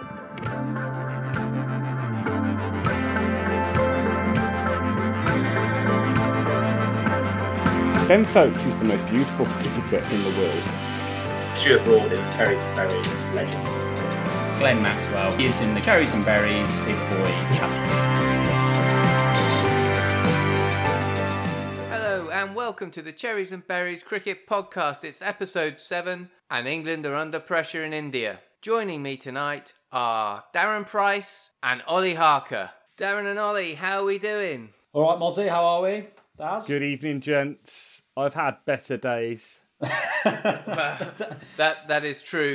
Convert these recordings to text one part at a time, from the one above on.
Ben Foakes is the most beautiful cricketer in the world. Stuart Broad is Cherries and Berries legend. Glenn Maxwell is in the Cherries and Berries big boy category. Hello and welcome to the Cherries and Berries Cricket Podcast. It's episode 7 and England are under pressure in India. Joining me tonight are Darren Price and Ollie Harker. Darren and Ollie, how are we doing? All right, Mozzie, how are we? Daz? Good evening, gents. I've had better days. That is true.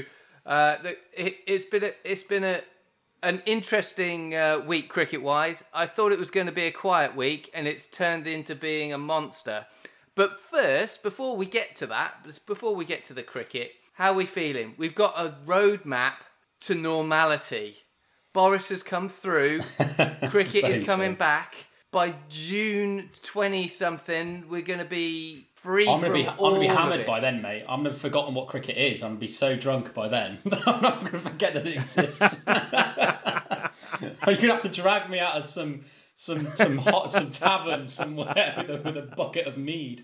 It's been an interesting week cricket-wise. I thought it was going to be a quiet week, and it's turned into being a monster. But first, before we get to the cricket, how are we feeling? We've got a roadmap to normality. Boris has come through. Cricket is coming back. By June 20-something, we're going to be free I'm going to be hammered it. by then, mate. I'm going to have forgotten what cricket is. I'm going to be so drunk by then. I'm not going to forget that it exists. You're going to have to drag me out of some tavern somewhere with a bucket of mead.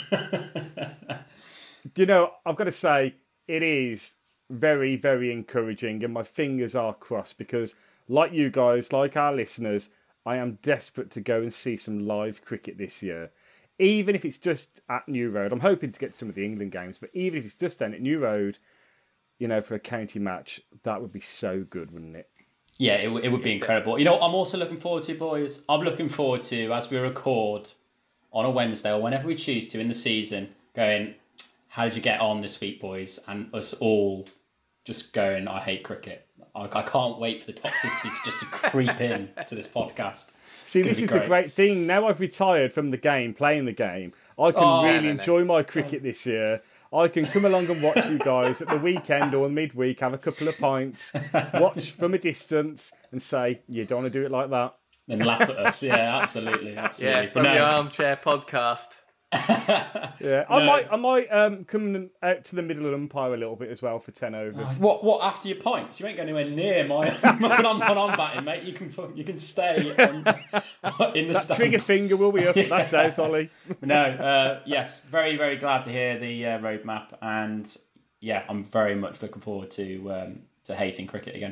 You know, I've got to say, it is very, very encouraging, and my fingers are crossed because, like you guys, like our listeners, I am desperate to go and see some live cricket this year. Even if it's just at New Road. I'm hoping to get some of the England games, but even if it's just down at New Road, you know, for a county match, that would be so good, wouldn't it? Yeah, it would be incredible. You know, I'm also looking forward to, boys. I'm looking forward to, as we record on a Wednesday or whenever we choose to in the season, going, how did you get on this week, boys? And us all just going, I hate cricket. I can't wait for the toxicity to creep in to this podcast. See, this is the great thing. Now I've retired from the game, playing the game, I can enjoy my cricket this year. I can come along and watch you guys at the weekend or midweek, have a couple of pints, watch from a distance and say, you don't want to do it like that. And laugh at us. Yeah, absolutely. Yeah, from your armchair podcast. Yeah, I might come out to the middle umpire a little bit as well for 10 overs. What after your points? You ain't going anywhere near my when I'm batting, mate. You can stay in the that stand. Trigger finger will be up. That's out, Ollie. No, yes, very, very glad to hear the roadmap, and yeah, I'm very much looking forward to hating cricket again.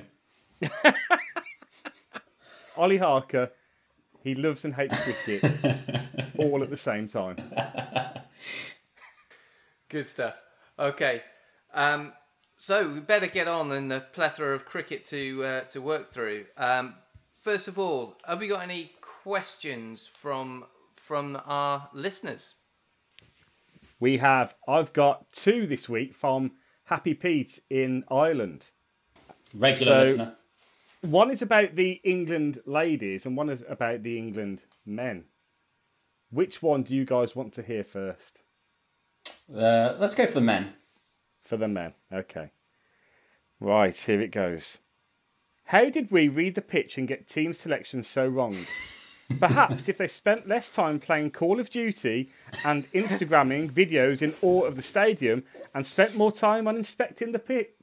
Ollie Harker, he loves and hates cricket all at the same time. Good stuff. Okay, so we better get on in the plethora of cricket to work through. First of all, have we got any questions from our listeners? We have. I've got 2 this week from Happy Pete in Ireland. Regular listener. One is about the England ladies and one is about the England men. Which one do you guys want to hear first? Let's go for the men. For the men, okay. Right, here it goes. How did we read the pitch and get team selection so wrong? Perhaps if they spent less time playing Call of Duty and Instagramming videos in awe of the stadium and spent more time on inspecting the pitch? ?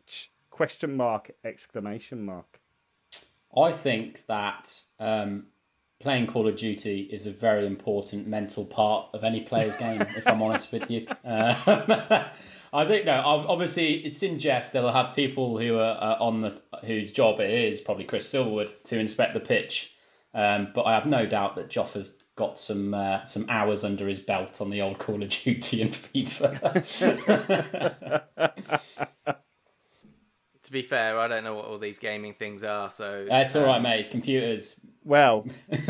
I think that playing Call of Duty is a very important mental part of any player's game, if I'm honest with you. I think, obviously it's in jest. They'll have people who are whose job it is, probably Chris Silverwood, to inspect the pitch. But I have no doubt that Joffa's got some hours under his belt on the old Call of Duty and FIFA. To be fair, I don't know what all these gaming things are, so... It's all right, mate. It's computers. Well,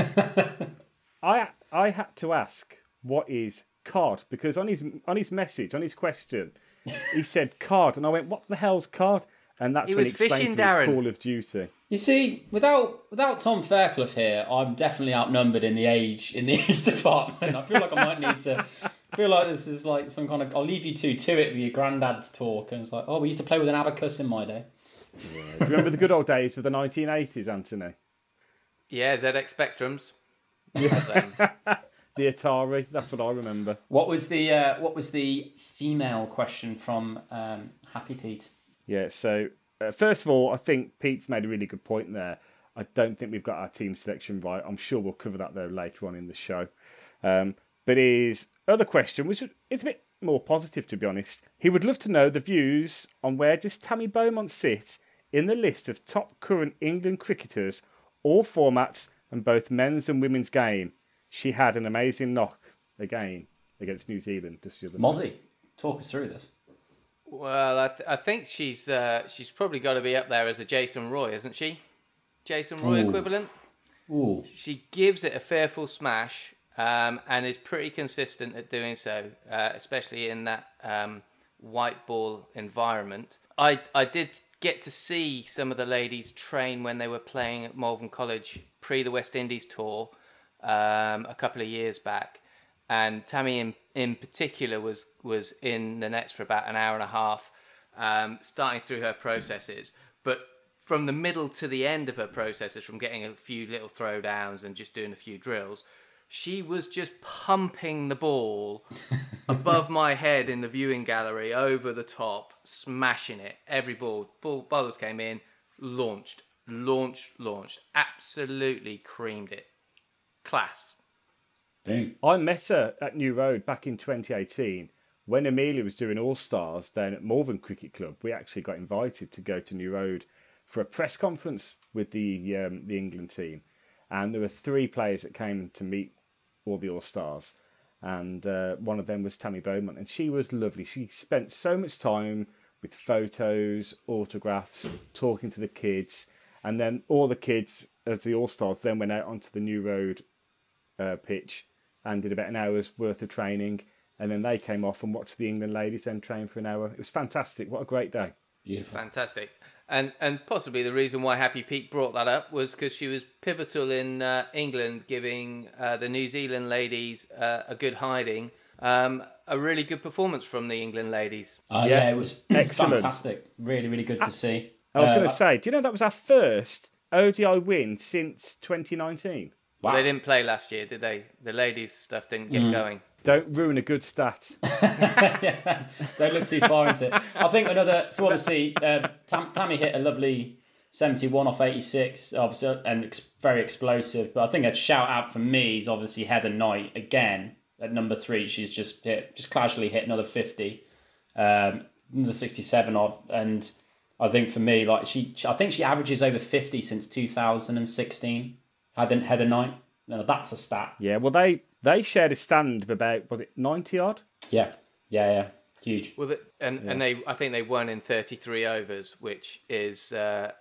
I had to ask, what is COD? Because on his message, on his question, he said COD. And I went, what the hell's COD? And that's when he explained to me it's Call of Duty. You see, without Tom Fairclough here, I'm definitely outnumbered in the age department. I feel like I might need to... I feel like this is like some kind of... I'll leave you to it with your granddad's talk. And it's like, we used to play with an abacus in my day. Yeah. Do you remember the good old days of the 1980s, Anthony? Yeah, ZX Spectrums. Yeah. The Atari, that's what I remember. What was the female question from Happy Pete? Yeah, so First of all, I think Pete's made a really good point there. I don't think we've got our team selection right. I'm sure we'll cover that though later on in the show. But his other question, which is a bit more positive to be honest, he would love to know the views on where does Tammy Beaumont sit in the list of top current England cricketers, all formats and both men's and women's game. She had an amazing knock again against New Zealand just the other night. Mozzie, talk us through this. Well, I think she's probably got to be up there as a Jason Roy, isn't she? Jason Roy equivalent. Ooh. She gives it a fearful smash and is pretty consistent at doing so, especially in that white ball environment. I did get to see some of the ladies train when they were playing at Malvern College pre the West Indies tour a couple of years back. And Tammy in particular was in the nets for about an hour and a half, starting through her processes. But from the middle to the end of her processes, from getting a few little throwdowns and just doing a few drills, she was just pumping the ball above my head in the viewing gallery, over the top, smashing it. Every bowlers came in, launched. Absolutely creamed it. Class. Boom. I met her at New Road back in 2018 when Amelia was doing All-Stars down at Malvern Cricket Club. We actually got invited to go to New Road for a press conference with the England team. And there were 3 players that came to meet all the All-Stars. And one of them was Tammy Beaumont. And she was lovely. She spent so much time with photos, autographs, talking to the kids. And then all the kids, as the All-Stars, then went out onto the New Road pitch and did about an hour's worth of training. And then they came off and watched the England ladies then train for an hour. It was fantastic. What a great day. Beautiful. Fantastic. And possibly the reason why Happy Pete brought that up was because she was pivotal in England giving the New Zealand ladies a good hiding. A really good performance from the England ladies. Yeah, it was excellent. Fantastic. Really, really good to see. I was going to say, do you know that was our first ODI win since 2019? Wow. Well, they didn't play last year, did they? The ladies' stuff didn't get going. Don't ruin a good stat. Yeah, don't look too far into it. I think so obviously, Tammy hit a lovely 71 off 86, obviously, and very explosive. But I think a shout out for me is obviously Heather Knight again at number 3. She's just casually hit another 50, another 67 odd, and I think for me, like I think she averages over 50 since 2016. Heather Knight. No, that's a stat. Yeah, well, they shared a stand of about, was it 90 odd? Yeah, huge. Well, and I think they won in 33 overs, which is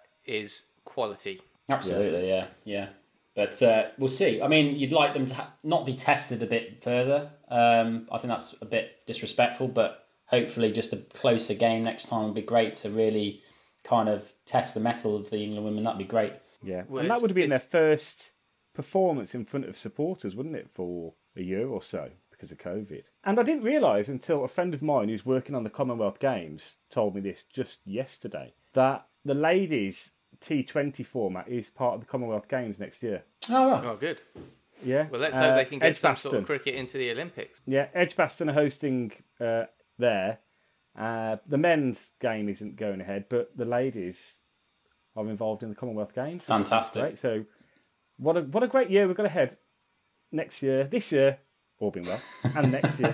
quality. Absolutely, yeah. But we'll see. I mean, you'd like them to not be tested a bit further. I think that's a bit disrespectful, but hopefully just a closer game next time would be great to really kind of test the mettle of the England women. That'd be great. Yeah, Well, and that would have been their first performance in front of supporters, wouldn't it, for a year or so because of COVID. And I didn't realise until a friend of mine who's working on the Commonwealth Games told me this just yesterday, that the ladies' T20 format is part of the Commonwealth Games next year. Oh, good. Yeah. Well, let's hope they can get some Edgbaston. sort of cricket into the Olympics. Yeah, Edgbaston are hosting there. The men's game isn't going ahead, but the ladies are involved in the Commonwealth Games. Fantastic. Right? So what a great year we've got ahead next year, this year, all being well, and next year.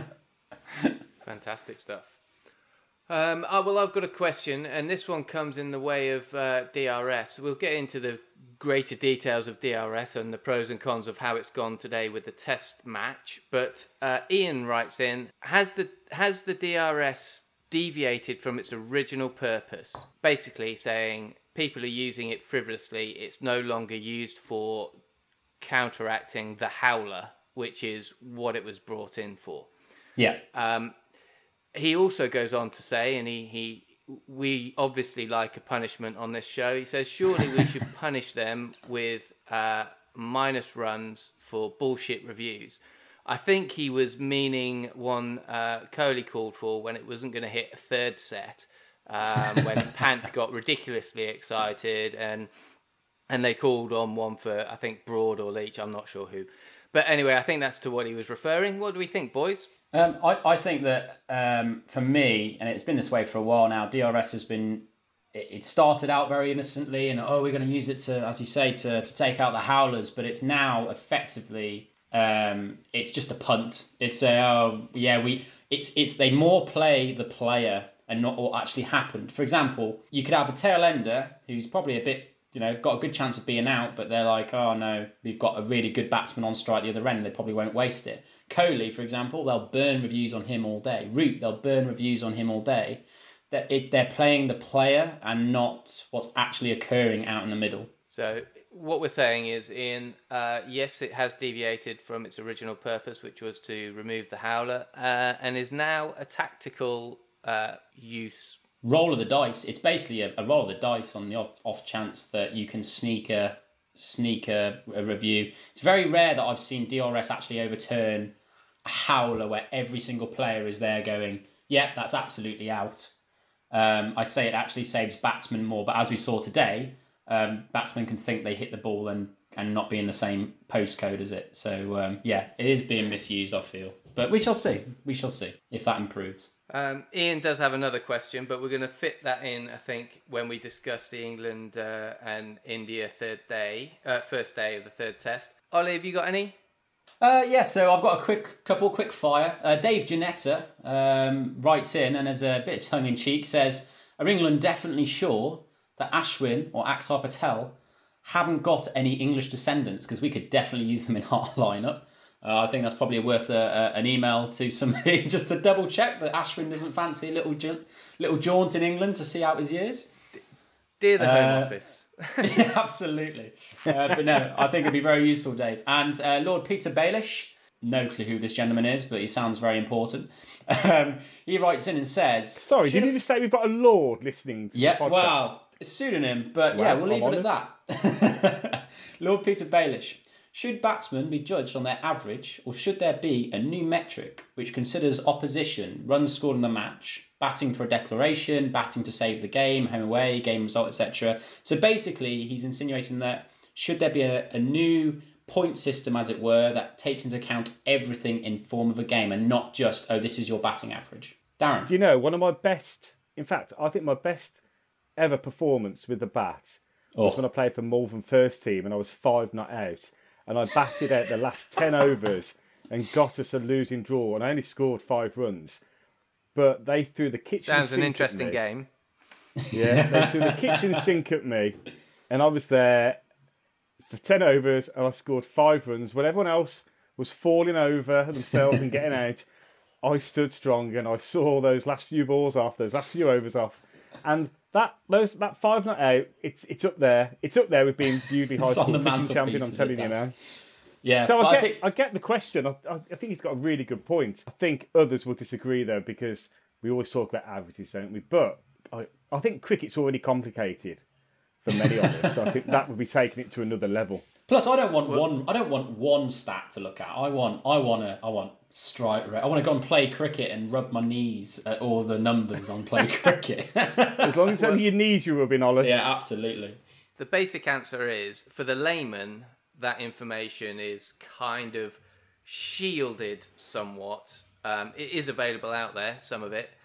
Fantastic stuff. Well, I've got a question, and this one comes in the way of DRS. We'll get into the greater details of DRS and the pros and cons of how it's gone today with the test match. But Ian writes in, has the DRS deviated from its original purpose? Basically saying people are using it frivolously. It's no longer used for counteracting the howler, which is what it was brought in for. Yeah. He also goes on to say, and we obviously like a punishment on this show. He says, surely we should punish them with minus runs for bullshit reviews. I think he was meaning one Kohli called for when it wasn't going to hit a third set, when Pant got ridiculously excited, and they called on one for, I think, Broad or Leach, I'm not sure who. But anyway, I think that's to what he was referring. What do we think, boys? I think that for me, and it's been this way for a while now, DRS has been it started out very innocently, and we're going to use it to, as you say, to take out the howlers. But it's now effectively, it's just a punt. It's it's they more play the player and not what actually happened. For example, you could have a tail ender who's probably a bit, got a good chance of being out, but they're like, oh no, we've got a really good batsman on strike at the other end. They probably won't waste it. Kohli, for example, they'll burn reviews on him all day. Root, they'll burn reviews on him all day. They're playing the player and not what's actually occurring out in the middle. So what we're saying is, Ian, yes, it has deviated from its original purpose, which was to remove the howler, and is now a tactical use. Roll of the dice. It's basically a roll of the dice on the off chance that you can sneak a review. It's very rare that I've seen DRS actually overturn a howler where every single player is there going, yeah, that's absolutely out. I'd say it actually saves batsmen more, but as we saw today, batsmen can think they hit the ball and not be in the same postcode as it. So it is being misused, I feel. But we shall see. We shall see if that improves. Ian does have another question, but we're going to fit that in, I think, when we discuss the England and India first day of the third test. Ollie, have you got any? So I've got a couple quick fire. Dave Janetta writes in and as a bit of tongue-in-cheek says, are England definitely sure that Ashwin or Axar Patel haven't got any English descendants? Because we could definitely use them in our lineup. I think that's probably worth an email to somebody just to double check that Ashwin doesn't fancy a little jaunt in England to see out his years. Dear the Home Office. Yeah, absolutely. But no, I think it'd be very useful, Dave. And Lord Peter Baelish, no clue who this gentleman is, but he sounds very important. He writes in and says... Sorry, did you just say we've got a lord listening to the podcast? Well, it's a pseudonym, but we'll leave it at that. Lord Peter Baelish. Should batsmen be judged on their average, or should there be a new metric which considers opposition, runs scored in the match, batting for a declaration, batting to save the game, home away, game result, etc. So basically, he's insinuating that should there be a new point system, as it were, that takes into account everything in form of a game and not just, this is your batting average. Darren? Do you know, one of my best, in fact, I think my best ever performance with the bat was when I played for Malvern First Team and I was 5 not out. And I batted out the last 10 overs and got us a losing draw. And I only scored 5 runs. But they threw the kitchen sink. Sounds an interesting game. Yeah, they threw the kitchen sink at me. And I was there for 10 overs and I scored 5 runs. When everyone else was falling over themselves and getting out, I stood strong and I saw those last few balls off, those last few overs off. And that 5 not out, it's up there. It's up there with being Bewdley High School fishing champion, I'm telling you now. Yeah. So I get the question. I think he's got a really good point. I think others will disagree though, because we always talk about averages, don't we? But I think cricket's already complicated for many of us. So I think that would be taking it to another level. Plus, I don't want one stat to look at. I want strike rate. I want to go and play cricket and rub my knees at all the numbers on play cricket. As long as it's only your knees you're rubbing, Ollie. Yeah, absolutely. The basic answer is, for the layman, that information is kind of shielded somewhat. It is available out there, some of it,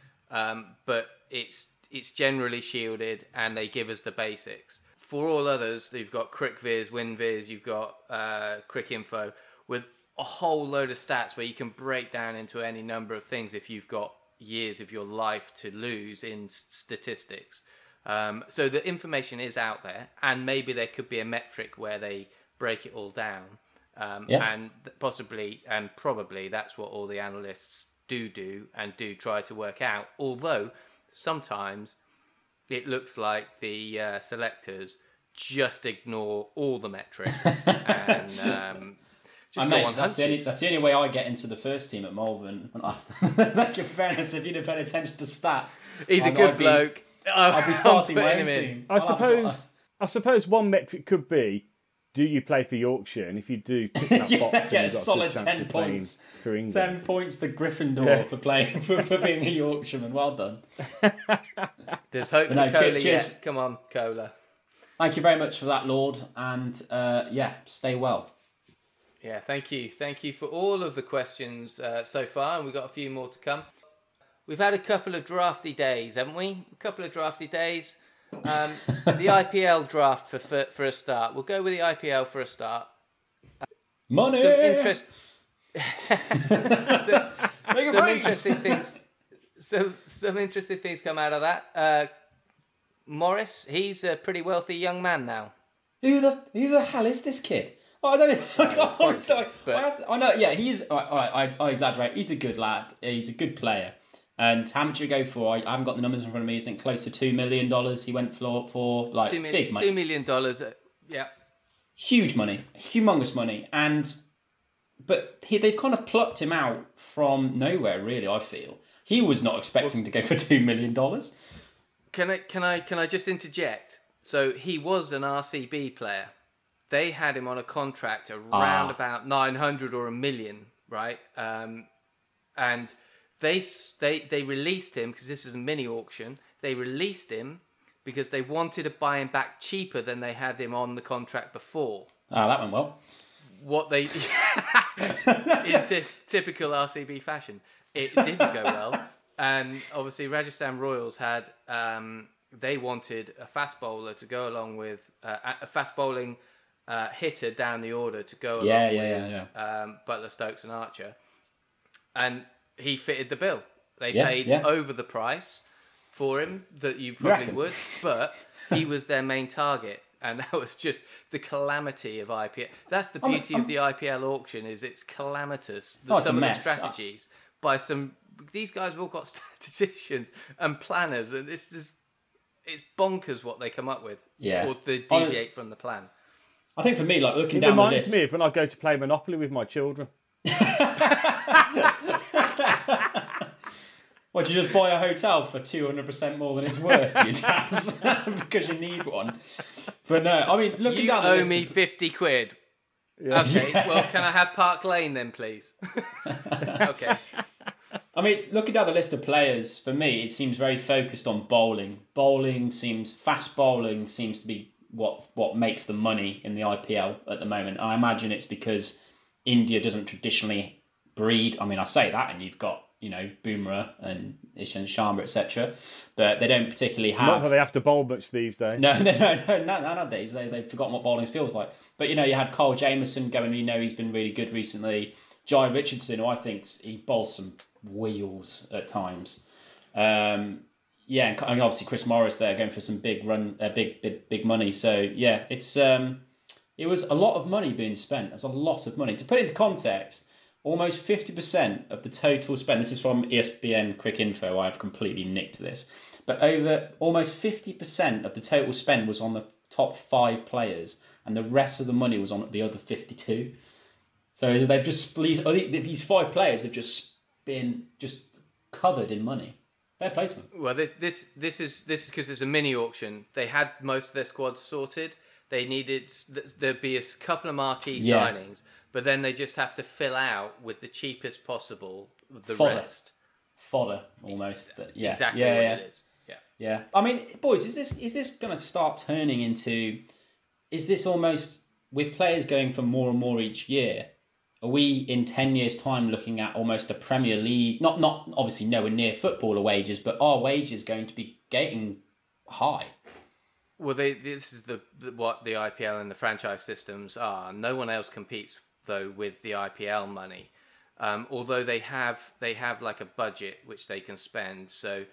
but it's generally shielded, and they give us the basics. For all others, you've got CricViz, WinViz, you've got Cricinfo, with a whole load of stats where you can break down into any number of things if you've got years of your life to lose in statistics. So the information is out there, and maybe there could be a metric where they break it all down. And possibly and probably that's what all the analysts do and do try to work out. Although sometimes it looks like the selectors just ignore all the metrics and just go on hunches. That's the only way I get into the first team at Malvern. Like, in fairness, if you'd have paid attention to stats, he's a good bloke. I'd be starting my own team. I suppose one metric could be, do you play for Yorkshire? And if you do tick that box, then you've got solid a good chance 10 of playing points. for England. 10 points to Gryffindor for playing for being a Yorkshireman. Well done. There's hope for Cola yet. Come on, Cola. Thank you very much for that, Lord. And stay well. Yeah, thank you. Thank you for all of the questions so far. And we've got a few more to come. We've had a couple of drafty days, haven't we? A couple of drafty days. The IPL draft for a start. We'll go with the IPL for a start. Money. Some interest. Make it Some rain. interesting things. Some interesting things come out of that. Morris, he's a pretty wealthy young man now. Who the hell is this kid? Oh, I don't know. Honestly, I know. Yeah, he's. All right, I exaggerate. He's a good lad. He's a good player. And how much did he go for? I haven't got the numbers in front of me. I think close to $2 million. He went for like big money. $2 million. Yeah. Huge money, humongous money, but they've kind of plucked him out from nowhere. Really, I feel he was not expecting to go for $2 million. Can I just interject? So he was an RCB player. They had him on a contract around about 900 or $1 million, right? And they released him because this is a mini auction. They released him because they wanted to buy him back cheaper than they had him on the contract before. Ah, that went well. What they in typical RCB fashion, it didn't go well, and obviously Rajasthan Royals had they wanted a fast bowler to go along with a fast bowling hitter down the order to go along with Butler, Stokes, and Archer, and he fitted the bill. They paid over the price for him that you probably would, but he was their main target. And that was just the calamity of IPL. That's the beauty of the IPL auction, is it's calamitous. Some of the strategies by these guys have all got statisticians and planners, and it's bonkers what they come up with. Yeah. Or they deviate from the plan. I think for me, like looking It down the reminds list, me of when I go to play Monopoly with my children. What, you just buy a hotel for 200% more than it's worth, you dads, because you need one. But no, I mean, looking down the list... You owe me 50 quid. Yeah. Okay, well, can I have Park Lane then, please? Okay. I mean, looking down the list of players, for me, it seems very focused on bowling. Fast bowling seems to be what makes the money in the IPL at the moment. I imagine it's because India doesn't traditionally breed. I mean, I say that, and you've got, Bumrah and Ishant Sharma, etc. But they don't particularly have... Not that they have to bowl much these days. No, nowadays. They've forgotten what bowling feels like. But, you had Kyle Jameson going, he's been really good recently. Jai Richardson, who I think he bowls some wheels at times. And obviously Chris Morris there going for some big money. So, yeah, it was a lot of money being spent. It was a lot of money. To put it into context... Almost 50% of the total spend, this is from ESPN Quick Info, I've completely nicked this, but over almost 50% of the total spend was on the top 5 players, and the rest of the money was on the other 52. So they've these 5 players have just been covered in money. Fair play to them. Well, this is because it's a mini auction. They had most of their squads sorted. They needed, there'd be a couple of marquee signings. But then they just have to fill out with the cheapest possible rest. Fodder, almost. But yeah. Exactly what it is. Yeah. Yeah. I mean, boys, is this going to start turning into... Is this almost... With players going for more and more each year, are we in 10 years' time looking at almost a Premier League... Not obviously nowhere near footballer wages, but are wages going to be getting high? Well, this is what the IPL and the franchise systems are. No one else competes though with the IPL money, although they have like a budget which they can spend. So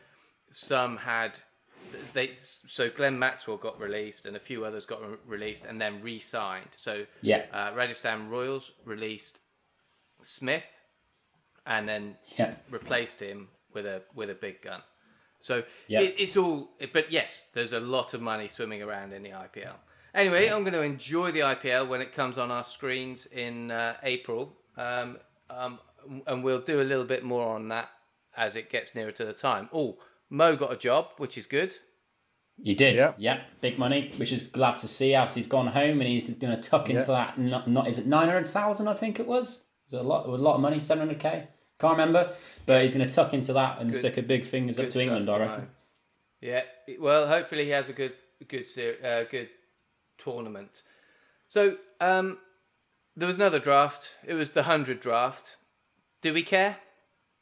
Glenn Maxwell got released and a few others got released and then re-signed. So Rajasthan Royals released Smith and then replaced him with a big gun. So it's all, but yes, there's a lot of money swimming around in the IPL. Anyway, I'm going to enjoy the IPL when it comes on our screens in April, and we'll do a little bit more on that as it gets nearer to the time. Oh, Mo got a job, which is good. You did, yeah, big money, which is glad to see. As he's gone home and he's going to tuck into that. Not is it 900,000? I think it was. Is it a lot of money? 700k. Can't remember, but he's going to tuck into that and stick a big fingers up to England, I reckon. Yeah, well, hopefully he has a good tournament. So there was another draft. It was the 100 draft. Do we care?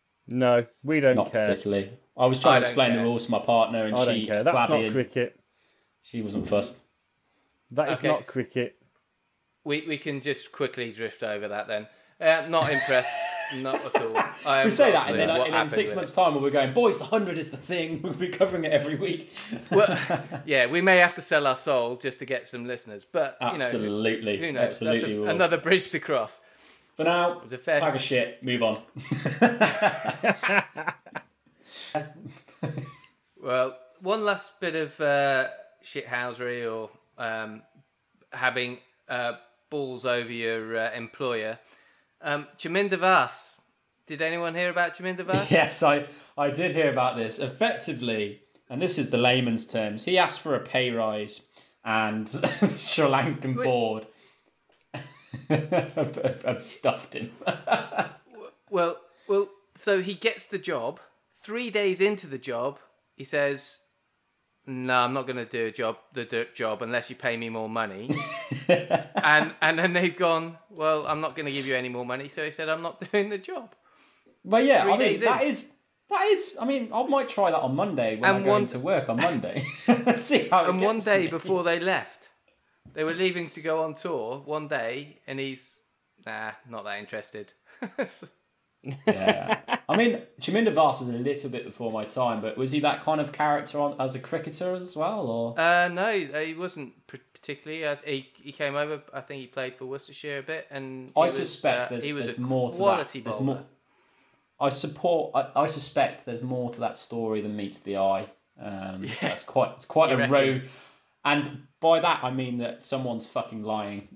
No, we don't Not care. Not particularly. I was trying to explain the rules to my partner, and I don't care. That's not cricket. She wasn't fussed. That is Okay. not cricket. We can just quickly drift over that then. Not impressed, not at all. I We have say got that, a and clue then what in happened 6 with months' it. time, when we're going, boys, the 100 is the thing. We'll be covering it every week. Well, yeah, we may have to sell our soul just to get some listeners, but Absolutely. who knows? Absolutely. That's will. another bridge to cross. For now, was a fair- bag of shit. Move on. Well, one last bit of shithousery or having balls over your employer. Chaminda Vaas. Did anyone hear about Chaminda Vaas? Yes, I did hear about this. Effectively, and this is the layman's terms, he asked for a pay rise and Sri Lankan board have stuffed him. Well, so he gets the job. 3 days into the job, he says, "No, I'm not going to do the job unless you pay me more money." and then they've gone, "Well, I'm not going to give you any more money." So he said, "I'm not doing the job." But yeah, 3 I mean, days that in. is. I mean, I might try that on Monday when And I go one- into work on Monday. See how it And one gets day me. before they left, they were leaving to go on tour. One day, and he's, "Nah, not that interested." Yeah, I mean, Chaminda Vaas was a little bit before my time, but was he that kind of character as a cricketer as well, or? No, he wasn't particularly. He came over. I think he played for Worcestershire a bit, and I suspect he was there's a more to quality that. There's bowler. more. I suspect there's more to that story than meets the eye. It's quite You a reckon? row, and by that I mean that someone's fucking lying.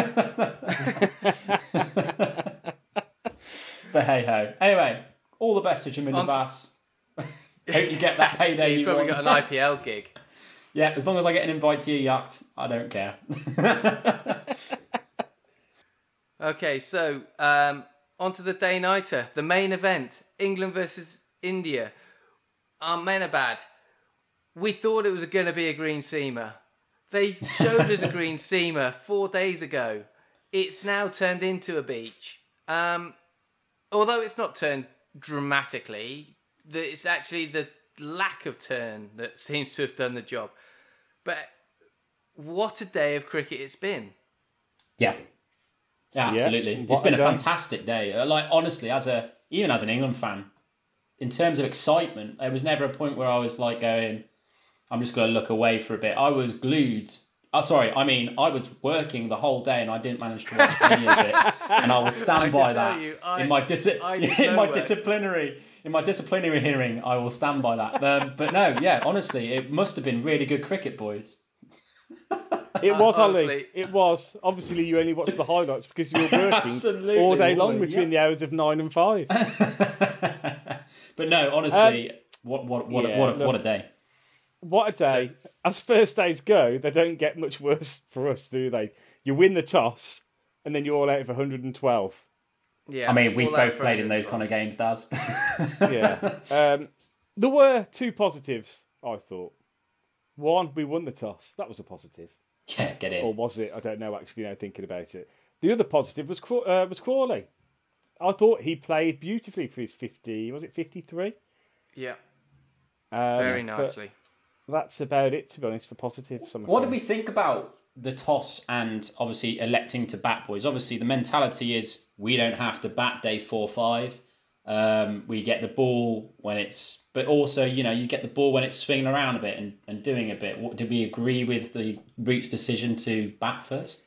But hey ho. Anyway, all the best to Chaminda On- Vaas. Hope you get that payday. He's you probably want. got an IPL gig. Yeah, as long as I get an invite to your yacht, I don't care. Okay, so on to the day-nighter, the main event, England versus India. Ahmedabad. We thought it was going to be a green seamer. They showed us a green seamer 4 days ago. It's now turned into a beach. Although it's not turned dramatically, it's actually the lack of turn that seems to have done the job. But what a day of cricket it's been. Yeah, absolutely. what It's been a a day. fantastic day. Like honestly, even as an England fan, in terms of excitement, there was never a point where I was like going, "I'm just going to look away for a bit." I was glued. I was working the whole day and I didn't manage to watch any of it, and I will I stand can by tell that you, in my did no work. disciplinary hearing. I will stand by that. But no, yeah, honestly, it must have been really good cricket, boys. It was, Honestly. Ollie. It was. Obviously, you only watched the highlights because you were working Absolutely, all day long Ollie, between the hours of 9 and 5. But no, honestly, what a day. What a day. As first days go, they don't get much worse for us, do they? You win the toss, and then you're all out for 112. Yeah, I mean, we've all that both for played in those 112. kind of games, Daz. Yeah. There were two positives, I thought. One, we won the toss. That was a positive. Yeah, get in. Or was it? I don't know, actually, now thinking about it. The other positive was Crawley. I thought he played beautifully for his 50... Was it 53? Yeah, very but nicely. That's about it, to be honest, for positives. What did we think about the toss and obviously electing to bat, boys? Obviously, the mentality is we don't have to bat day 4-5. We get the ball when it's... But also, you get the ball when it's swinging around a bit and doing a bit. Did we agree with the Roots decision to bat first?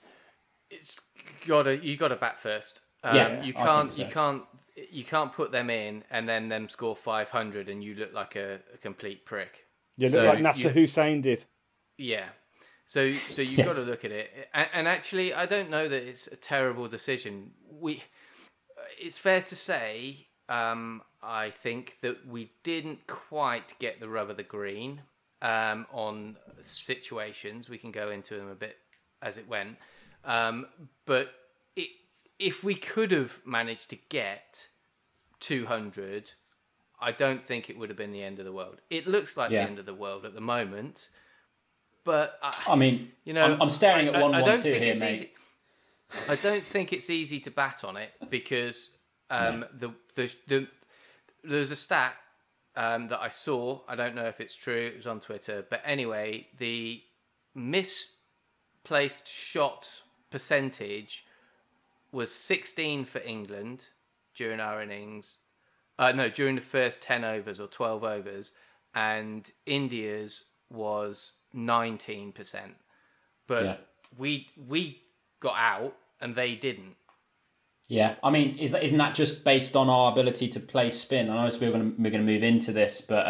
You got to bat first. Yeah, you I can't think so. you can't put them in and then them score 500 and you look like a complete prick. You So look like Nasser Hussain did. Yeah. So you've got to look at it. And actually, I don't know that it's a terrible decision. It's fair to say, I think that we didn't quite get the rub of the green on situations. We can go into them a bit as it went. But if we could have managed to get 200, I don't think it would have been the end of the world. It looks like the end of the world at the moment, but I mean, I'm staring at 1-1-2 here, mate. easy. I don't think it's easy to bat on it because there's a stat that I saw. I don't know if it's true. It was on Twitter. But anyway, the misplaced shot percentage was 16 for England during our innings. During the first 10 overs or 12 overs. And India's was 19%. But we got out and they didn't. Yeah, I mean, isn't that just based on our ability to play spin? I know we're going to move into this, but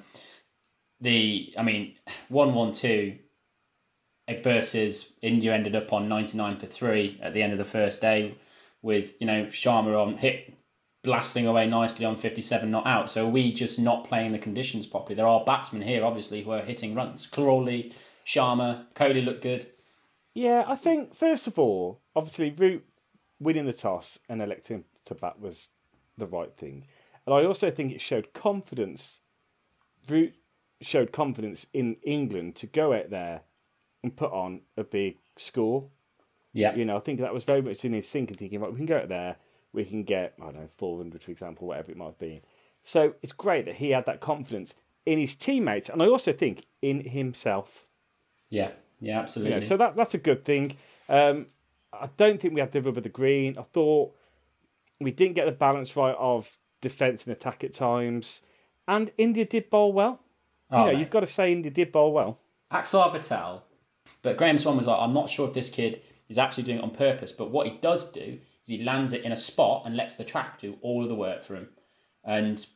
1-1-2 versus India ended up on 99 for 3 at the end of the first day, with Sharma on hit blasting away nicely on 57 not out. So are we just not playing the conditions properly? There are batsmen here, obviously, who are hitting runs. Crawley, Sharma, Kohli looked good. Yeah, I think first of all, obviously, Root winning the toss and electing to bat was the right thing. And I also think it showed confidence. Root showed confidence in England to go out there and put on a big score. Yeah. I think that was very much in his thinking, right, we can go out there, we can get, 400, for example, whatever it might have been. So it's great that he had that confidence in his teammates, and I also think in himself. Yeah, absolutely. So that's a good thing. I don't think we had the rub of the green. I thought we didn't get the balance right of defence and attack at times. And India did bowl well. You've got to say India did bowl well. Axar Patel. But Graham Swan was like, I'm not sure if this kid is actually doing it on purpose. But what he does do is he lands it in a spot and lets the track do all of the work for him. And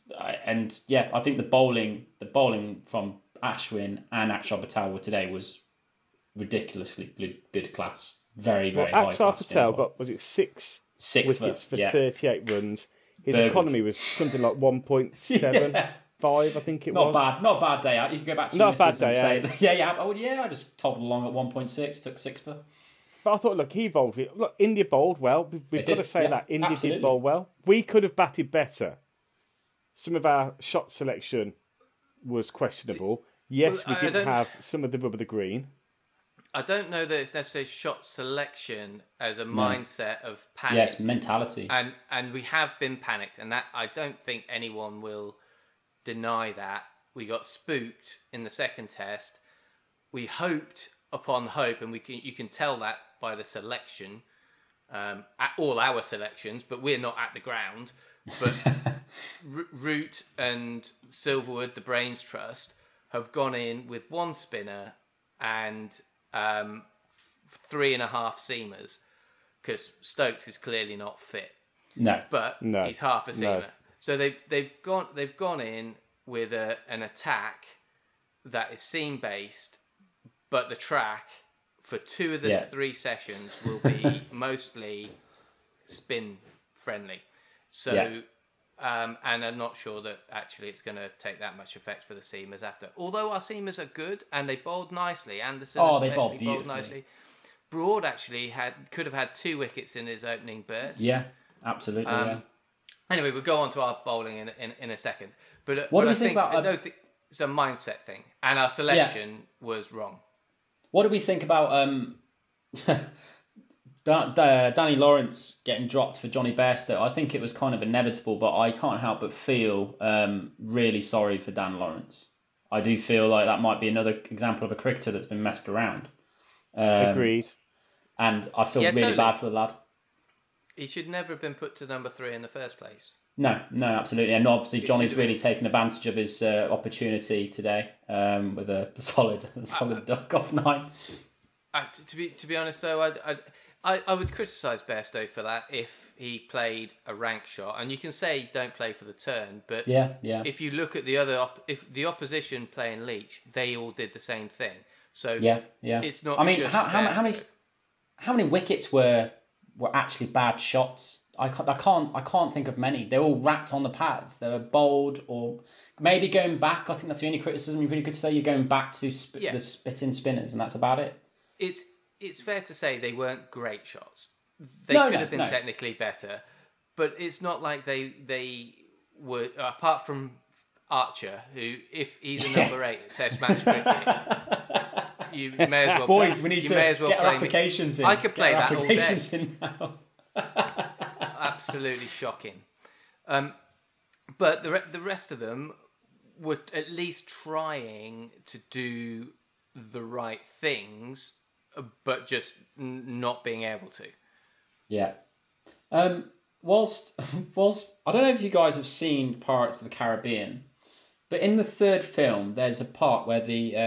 I think the bowling from Ashwin and Axar Patel today was ridiculously good class. Very, very high. Axar Patel got, was it six wickets for 38 runs. His economy was something like 1.75, I think it was. Not a bad day out. You can go back to your missus and say, I just toddled along at 1.6, took 6 for. But I thought, look, he bowled. Look, India bowled well. We've got to say that. India did bowl well. We could have batted better. Some of our shot selection was questionable. Yes, we didn't have some of the rub of the green. I don't know that it's necessarily shot selection as a mindset of panic. Yes, mentality. And we have been panicked, and that I don't think anyone will deny that. We got spooked in the second test. We hoped upon hope, and you can tell that by the selection, at all our selections, but we're not at the ground. But Root and Silverwood, the Brains Trust, have gone in with one spinner and 3.5 seamers, because Stokes is clearly not fit. But he's half a seamer. So they've gone in with an attack that is seam based, but the track for 2 of the 3 sessions will be mostly spin friendly. So. And I'm not sure that actually it's going to take that much effect for the seamers after. Although our seamers are good and they bowled nicely. Anderson especially bowled nicely. Broad actually could have had 2 wickets in his opening burst. Yeah, absolutely. Anyway, we'll go on to our bowling in a second. But what do you think about? I don't think it's a mindset thing, and our selection was wrong. What do we think about Danny Lawrence getting dropped for Johnny Bairstow? I think it was kind of inevitable, but I can't help but feel really sorry for Dan Lawrence. I do feel like that might be another example of a cricketer that's been messed around. Agreed. And I feel really bad for the lad. He should never have been put to number 3 in the first place. No, absolutely. And obviously Johnny's really taken advantage of his opportunity today with a solid duck off 9. To be honest, though, I would criticise Bairstow for that if he played a rank shot, and you can say don't play for the turn, but if you look at the other, if the opposition playing Leach, they all did the same thing. So it's not. I mean, just how many wickets were actually bad shots? I can't think of many. They're all wrapped on the pads. They were bowled, or maybe going back. I think that's the only criticism you really could say. You're going back to the spit-in spinners, and that's about it. It's fair to say they weren't great shots. They could have been technically better, but it's not like they were, apart from Archer, who, if he's a number 8 at Test match cricket, you may as well. Boys, we need to get our applications in. I could play that all day. In now. Absolutely shocking. But the rest of them were at least trying to do the right things, but just not being able to. Yeah. Whilst I don't know if you guys have seen Pirates of the Caribbean, but in the third film, there's a part where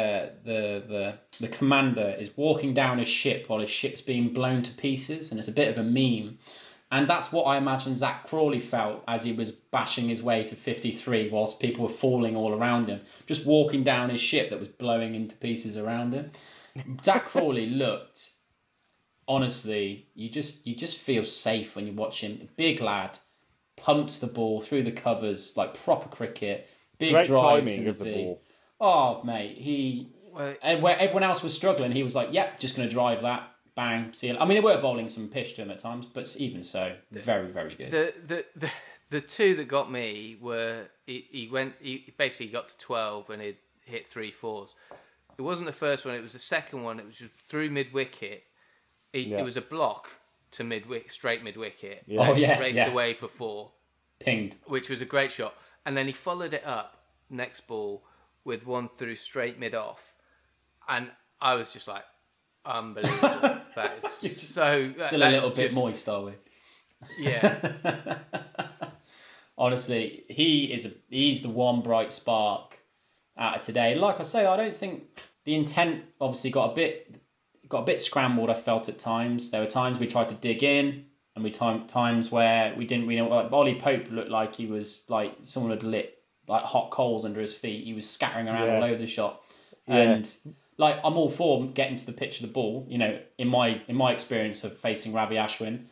the commander is walking down his ship while his ship's being blown to pieces, and it's a bit of a meme. And that's what I imagine Zach Crawley felt as he was bashing his way to 53 whilst people were falling all around him, just walking down his ship that was blowing into pieces around him. Zach Crawley looked, honestly, you just feel safe when you watch him. Big lad, pumps the ball through the covers like proper cricket. Big Great drives timing of the ball. Oh, mate, and where everyone else was struggling, he was like, "Yep, just going to drive that." Bang, see you. I mean, they were bowling some pitch to him at times, but even so, very, very good. The two that got me were he basically got to 12 and he'd hit 3 fours. It wasn't the first one; it was the second one. It was just through mid wicket. It was a block to straight mid wicket. Yeah. Oh yeah, raced away for 4, pinged, which was a great shot. And then he followed it up next ball with one through straight mid off, and I was just like, unbelievable. That is so. Still a little bit moist, are we? Yeah. Honestly, he's the one bright spark out of today. Like I say, I don't think the intent obviously got a bit scrambled. I felt at times. There were times we tried to dig in, and we times where we didn't. Like Ollie Pope looked like he was like someone had lit like hot coals under his feet. He was scattering around all over the shot, and like I'm all for getting to the pitch of the ball. You know, in my experience of facing Ravi Ashwin,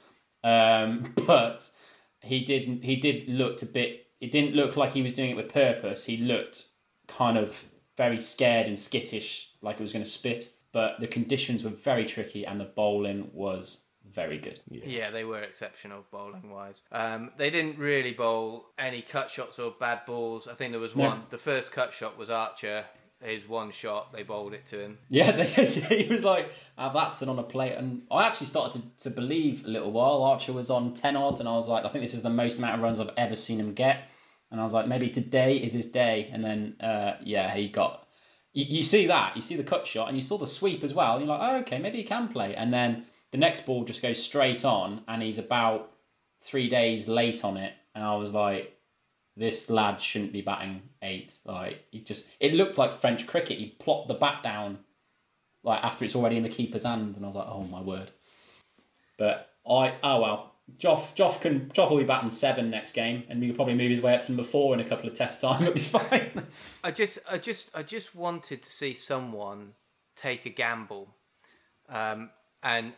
but he did look a bit. It didn't look like he was doing it with purpose. He looked kind of very scared and skittish, like it was going to spit. But the conditions were very tricky, and the bowling was very good. Yeah, they were exceptional bowling wise. They didn't really bowl any cut shots or bad balls. I think there was one. The first cut shot was Archer. His one shot, they bowled it to him. Yeah, he was like, that's on a plate. And I actually started to believe a little while. Archer was on 10 odd, and I was like, I think this is the most amount of runs I've ever seen him get. And I was like, maybe today is his day. And then, he got... You see that, you see the cut shot, and you saw the sweep as well. And you're like, oh, okay, maybe he can play. And then the next ball just goes straight on, and he's about 3 days late on it. And I was like, this lad shouldn't be batting 8. Like it looked like French cricket. He plopped the bat down like after it's already in the keeper's hand, and I was like, oh my word. But Joff will be batting 7 next game, and he'll probably move his way up to number 4 in a couple of test time. It'll be fine. I just wanted to see someone take a gamble, and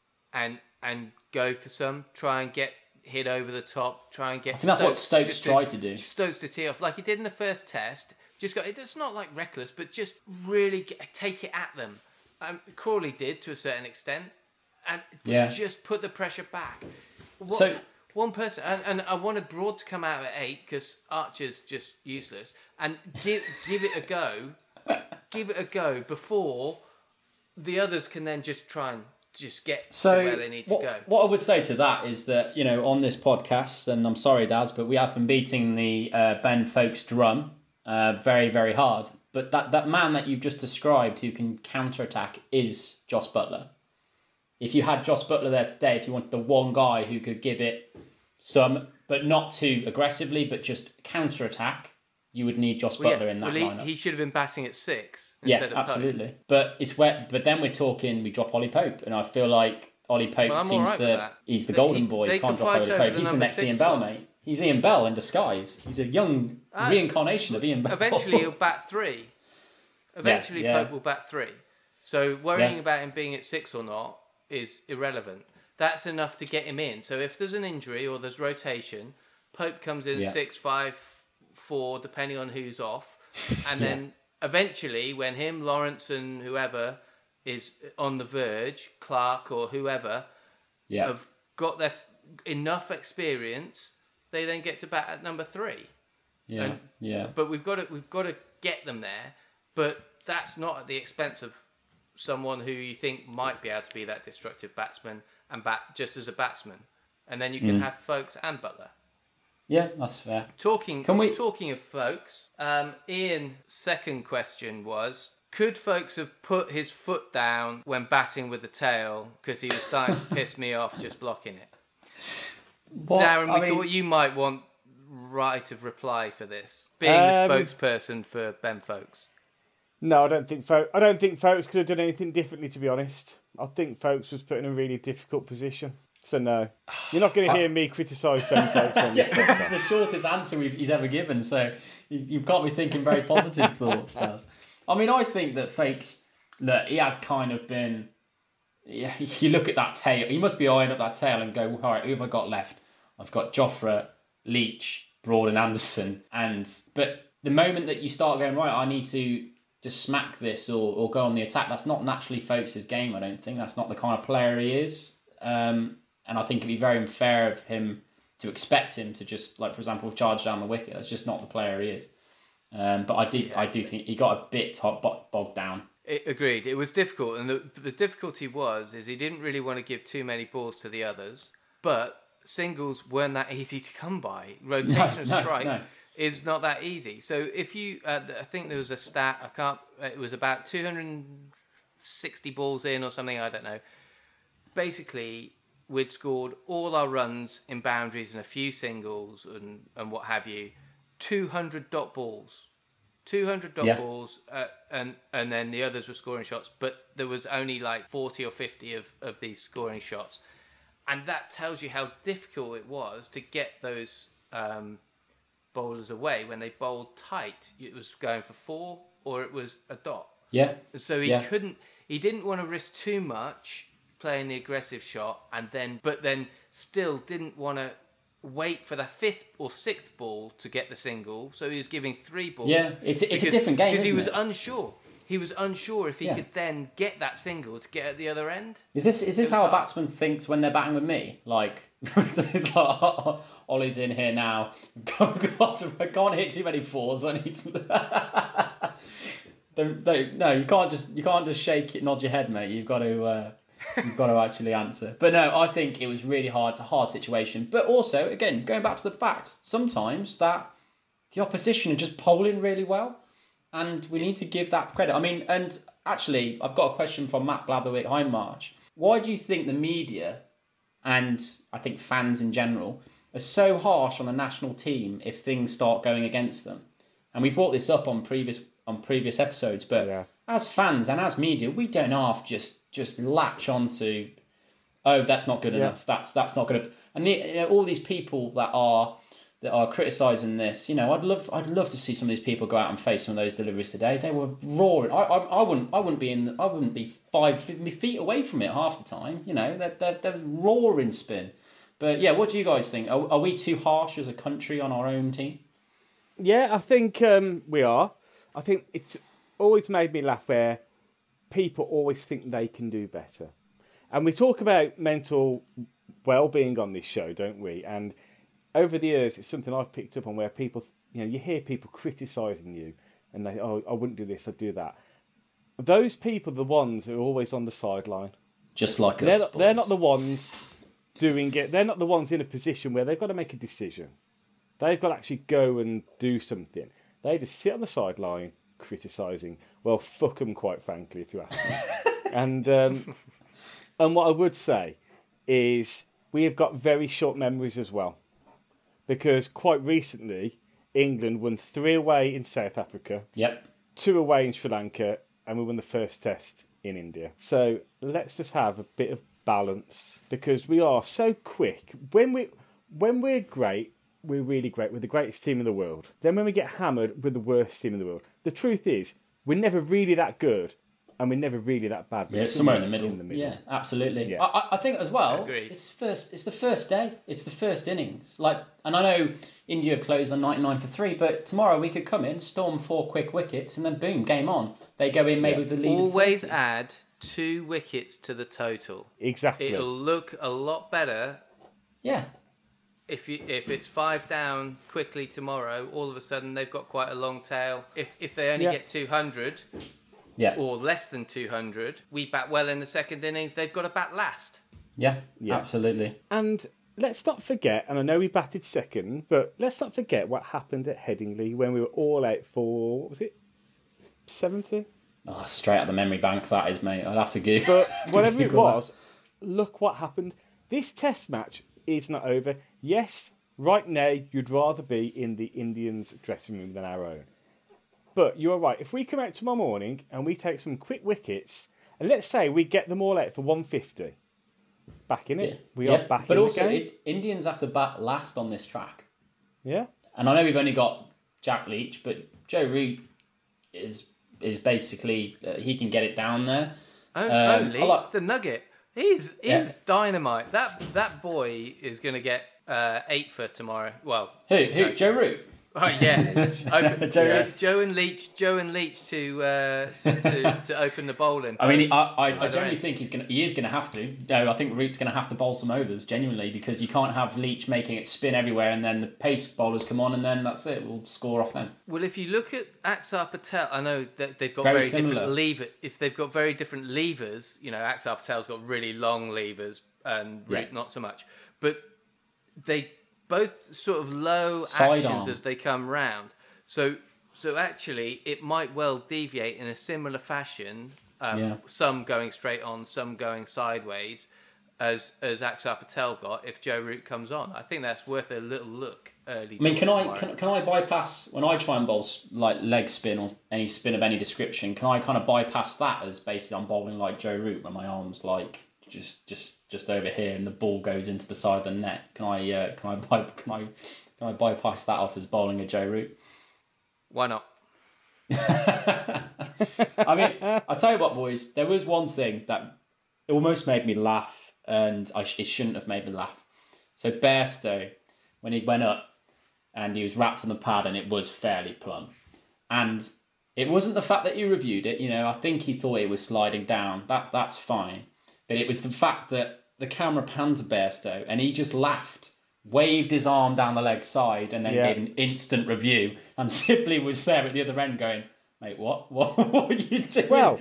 go for some, try and get hit over the top, try and get. I think that's what Stokes tried to do. Stokes to tee off like he did in the first test. It's not like reckless, but just really take it at them. Crawley did to a certain extent, and just put the pressure back. One person, and I wanted Broad to come out at 8 because Archer's just useless, and give it a go. Give it a go before the others can then just try and just get to where they need to go. What I would say to that is that, on this podcast, and I'm sorry, Daz, but we have been beating the Ben Folkes drum very, very hard. But that man that you've just described who can counter-attack is Jos Buttler. If you had Jos Buttler there today, if you wanted the one guy who could give it some, but not too aggressively, but just counter-attack, you would need Jos Buttler in that lineup. He should have been batting at 6 instead of absolutely. Pope. But then we drop Ollie Pope, and I feel like Ollie Pope he's the golden boy. You can't drop Ollie Pope. He's the next Ian Bell, mate. He's Ian Bell in disguise. He's a young reincarnation of Ian Bell. Eventually he'll bat 3. Pope will bat 3. So worrying about him being at 6 or not is irrelevant. That's enough to get him in. So if there's an injury or there's rotation, Pope comes in 6, 5, 4, depending on who's off. And then eventually when him, Lawrence and whoever is on the verge, Clark or whoever, have got their enough experience, they then get to bat at number 3. But we've got to get them there. But that's not at the expense of someone who you think might be able to be that destructive batsman and bat just as a batsman. And then you can have Folkes and Buttler. Yeah, that's fair. Talking of Folkes, Ian's second question was, could Folkes have put his foot down when batting with the tail because he was starting to piss me off just blocking it? Darren, we thought you might want right of reply for this, being the spokesperson for Ben Folkes. No, I don't think Folkes could have done anything differently, to be honest. I think Folkes was put in a really difficult position. So no, you're not going to hear me criticise Ben Folkes on this podcast. This is the shortest answer he's ever given, so you've got me thinking very positive thoughts, Daz. I mean, I think that Folkes, look, he has kind of been... Yeah, you look at that tail, he must be eyeing up that tail and go, all right, who have I got left? I've got Jofra, Leach, Broad and Anderson. But the moment that you start going, right, I need to just smack this or go on the attack, that's not naturally Folkes' game, I don't think. That's not the kind of player he is. And I think it'd be very unfair of him to expect him to just, like, for example, charge down the wicket. That's just not the player he is. But I do think he got a bit bogged down. Agreed. It was difficult, and the difficulty is he didn't really want to give too many balls to the others, but singles weren't that easy to come by. Rotation strike is not that easy. So if you, I think there was a stat, it was about 260 balls in or something, I don't know. Basically, we'd scored all our runs in boundaries and a few singles and what have you. 200 dot balls. 200 dot balls, and then the others were scoring shots, but there was only like 40 or 50 of these scoring shots. And that tells you how difficult it was to get those bowlers away when they bowled tight. It was going for 4 or it was a dot. Yeah. So he didn't want to risk too much playing the aggressive shot, but then still didn't want to wait for the 5th or 6th ball to get the single. So he was giving 3 balls. Yeah, it's a different game, because isn't he was it? unsure. He was unsure if he could then get that single to get at the other end. Is this how a batsman thinks when they're batting with me? Like, it's like, Ollie's in here now. I can't hit too many 4s. I need to... No, you can't just shake it, nod your head, mate. You've got to actually answer. But no, I think it was really hard. It's a hard situation. But also, again, going back to the facts, sometimes that the opposition are just bowling really well. And we need to give that credit. I mean, and actually, I've got a question from Matt Blatherwick Hindmarch. Why do you think the media, and I think fans in general, are so harsh on the national team if things start going against them? And we brought this up on previous episodes, but as fans and as media, we don't half just latch onto, oh, that's not good enough. That's not good enough. And all these people that are criticising this, I'd love to see some of these people go out and face some of those deliveries today. They were roaring. I wouldn't be 5 feet away from it half the time. They're roaring spin. But yeah, what do you guys think? Are we too harsh as a country on our own team? Yeah, I think we are. I think it's always made me laugh where people always think they can do better. And we talk about mental well-being on this show, don't we? And over the years, it's something I've picked up on where people, you hear people criticising you and they, I wouldn't do this, I'd do that. Those people are the ones who are always on the sideline. Just like us. They're not the ones doing it. They're not the ones in a position where they've got to make a decision. They've got to actually go and do something. They just sit on the sideline criticising. Well, fuck them, quite frankly, if you ask me. And what I would say is we have got very short memories as well. Because quite recently, England won 3 away in South Africa. Yep. 2 away in Sri Lanka. And we won the first test in India. So let's just have a bit of balance. Because we are so quick. When we're great, we're really great. We're the greatest team in the world. Then when we get hammered, we're the worst team in the world. The truth is, we're never really that good, and we're never really that bad. We're somewhere in the middle. Yeah, absolutely. Yeah. I think as well, it's the first day. It's the first innings. And I know India have closed on 99 for 3, but tomorrow we could come in, storm 4 quick wickets, and then boom, game on. They go in maybe with the lead. Always add 2 wickets to the total. Exactly. It'll look a lot better. Yeah. If it's 5 down quickly tomorrow, all of a sudden they've got quite a long tail. If they only get 200 or less than 200, we bat well in the second innings, they've got to bat last. Yeah, absolutely. And let's not forget, and I know we batted second, but let's not forget what happened at Headingley when we were all out for, what was it, 70? Oh, straight out the memory bank, that is, mate. I'd have to Google. But whatever it was, look what happened. This test match is not over. Yes, right now, you'd rather be in the Indians' dressing room than our own. But you're right. If we come out tomorrow morning and we take some quick wickets, and let's say we get them all out for 150, back in it. We are back but in also, the game. Indians have to bat last on this track. Yeah. And I know we've only got Jack Leach, but Joe Root is basically, he can get it down there. Leach, the nugget. He's dynamite. That boy is going to get 8 for tomorrow. Well, who? Joe Root. Oh yeah, Joe and Leach to open the bowling. I mean, I generally think he is gonna have to. No, I think Root's gonna have to bowl some overs genuinely, because you can't have Leach making it spin everywhere and then the pace bowlers come on and then that's it. We'll score off them. Well, if you look at Axar Patel, I know that they've got Very different levers. If they've got very different levers, Axar Patel's got really long levers and Root not so much, but they both sort of low Side actions arm. as they come round. So actually, it might well deviate in a similar fashion. Some going straight on, some going sideways, as Axar Patel got if Joe Root comes on. I think that's worth a little look early. I mean, can I bypass when I try and bowl like leg spin or any spin of any description? Can I kind of bypass that as basically I'm bowling like Joe Root when my arms like just over here and the ball goes into the side of the net? Can I bypass that off as bowling a Joe Root? Why not? I mean, I'll tell you what, boys. There was one thing that almost made me laugh, and it shouldn't have made me laugh. So Bairstow, when he went up and he was wrapped on the pad and it was fairly plumb, and it wasn't the fact that he reviewed it. I think he thought it was sliding down. That's fine. But it was the fact that the camera panned to Bairstow and he just laughed, waved his arm down the leg side and then gave an instant review. And Sibley was there at the other end going, mate, what are you doing? Well,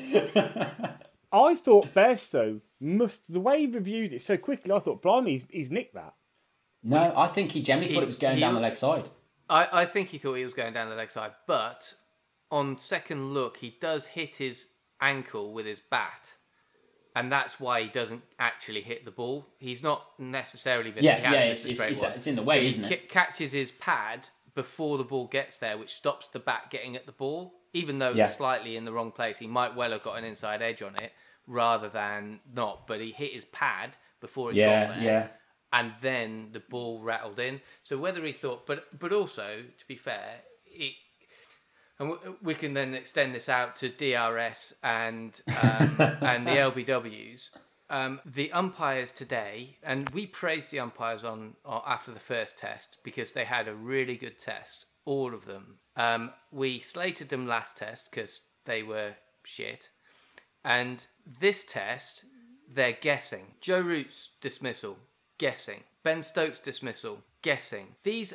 I thought Bairstow the way he reviewed it so quickly, I thought, blimey, he's nicked that. No, I think he generally thought it was going down the leg side. I think he thought he was going down the leg side, but on second look, he does hit his ankle with his bat. And that's why he doesn't actually hit the ball. He's not necessarily missing. It's in the way, isn't it? He catches his pad before the ball gets there, which stops the bat getting at the ball. Even though it's slightly in the wrong place, he might well have got an inside edge on it rather than not. But he hit his pad before it got there. And then the ball rattled in. So whether he thought... But also, to be fair, and we can then extend this out to DRS and and the LBWs. The umpires today, and we praised the umpires on after the first test because they had a really good test, all of them. We slated them last test because they were shit, and this test they're guessing. Joe Root's dismissal, guessing. Ben Stokes' dismissal, guessing.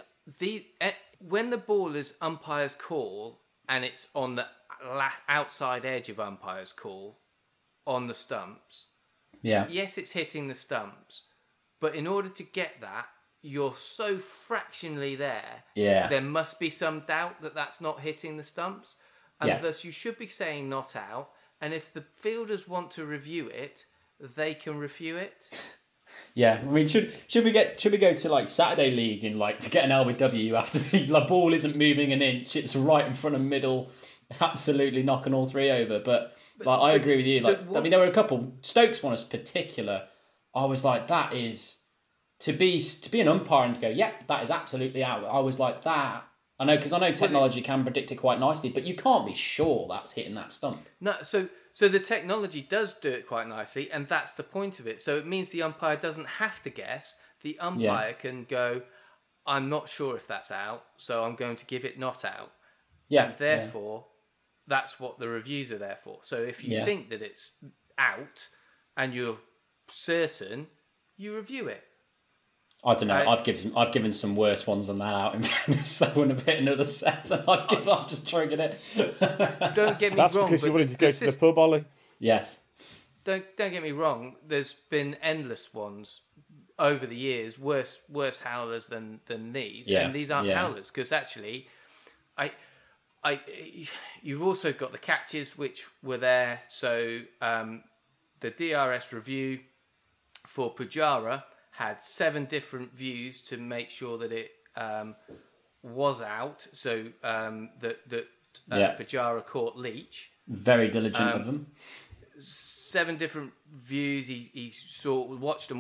When the ball is umpire's call. And it's on the outside edge of umpire's call on the stumps. Yeah. Yes, it's hitting the stumps. But in order to get that, you're so fractionally there. Yeah. There must be some doubt that that's not hitting the stumps. And thus you should be saying not out. And if the fielders want to review it, they can review it. Yeah, I mean, should we go to like Saturday League and like to get an LBW? You have to be the ball isn't moving an inch; it's right in front of middle, absolutely knocking all three over. But I agree with you. I mean, there were a couple. Stokes one in particular. I was like, that is to be an umpire and go, that is absolutely out. I was like that. I know because I know technology can predict it quite nicely, but you can't be sure that's hitting that stump. No, so the technology does do it quite nicely, and that's the point of it. So it means the umpire doesn't have to guess. The umpire can go, I'm not sure if that's out, so I'm going to give it not out. Yeah. And therefore, that's what the reviews are there for. So if you think that it's out and you're certain, you review it. I don't know. I've given some worse ones than that out in fairness. That wouldn't have hit another set, and I've just triggered it. Don't get me wrong. That's because you wanted to go to the pub, Ollie. Yes. don't get me wrong. There's been endless ones over the years, worse howlers than these, and these aren't howlers because actually, you've also got the catches which were there. So the DRS review for Pujara had 7 different views to make sure that it was out. So Pujara caught Leach. Very diligent of them. 7 different views. He watched,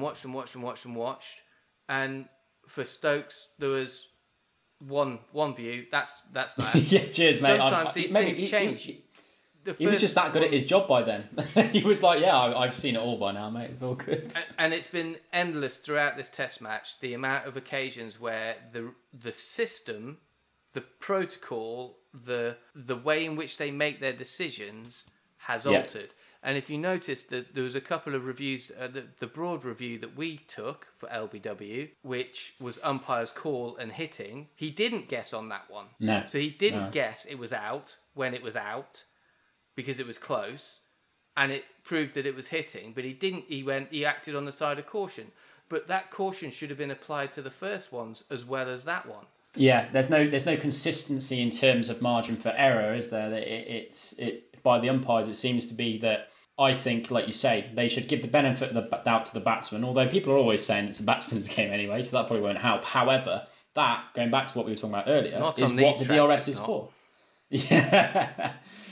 and for Stokes there was one view. That's not. Yeah, cheers, mate. Sometimes these things change. He was just that good at his job by then. He was like, yeah, I've seen it all by now, mate. It's all good. And it's been endless throughout this test match. The amount of occasions where the system, the protocol, the way in which they make their decisions has altered. And if you notice that there was a couple of reviews, the broad review that we took for LBW, which was umpire's call and hitting, he didn't guess on that one. No. So he didn't guess it was out when it was out because it was close, and it proved that it was hitting. But he didn't. He acted on the side of caution. But that caution should have been applied to the first ones as well as that one. Yeah, there's no consistency in terms of margin for error, is there? It's by the umpires, it seems to be that I think, like you say, they should give the benefit of the doubt to the batsman, although people are always saying it's a batsman's game anyway, so that probably won't help. However, that, going back to what we were talking about earlier, is what the DRS is for. Yeah,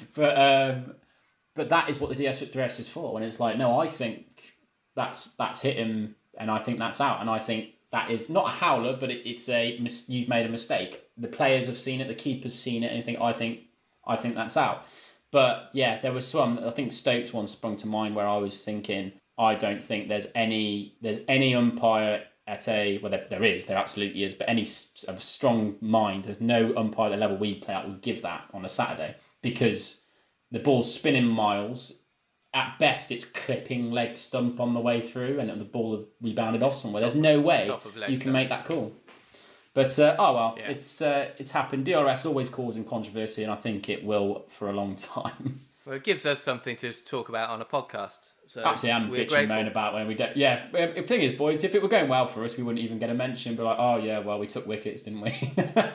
but that is what the DRS is for, when it's like, no, I think that's hit him, and I think that's out, and I think that is not a howler, but it's you've made a mistake. The players have seen it, the keeper's seen it, and I think that's out. But yeah, there was some. I think Stokes one sprung to mind where I was thinking, I don't think there's any umpire at there absolutely is, but any of strong mind, there's no umpire at the level we play at would give that on a Saturday, because the ball's spinning miles. At best, it's clipping leg stump on the way through, and the ball rebounded off somewhere. There's no way you can make that call. But it's happened. DRS always causing controversy, and I think it will for a long time. Well, it gives us something to talk about on a podcast. So absolutely, I'm bitching and moan about when we don't. Yeah, the thing is, boys, if it were going well for us, we wouldn't even get a mention. But like, oh yeah, well, we took wickets, didn't we?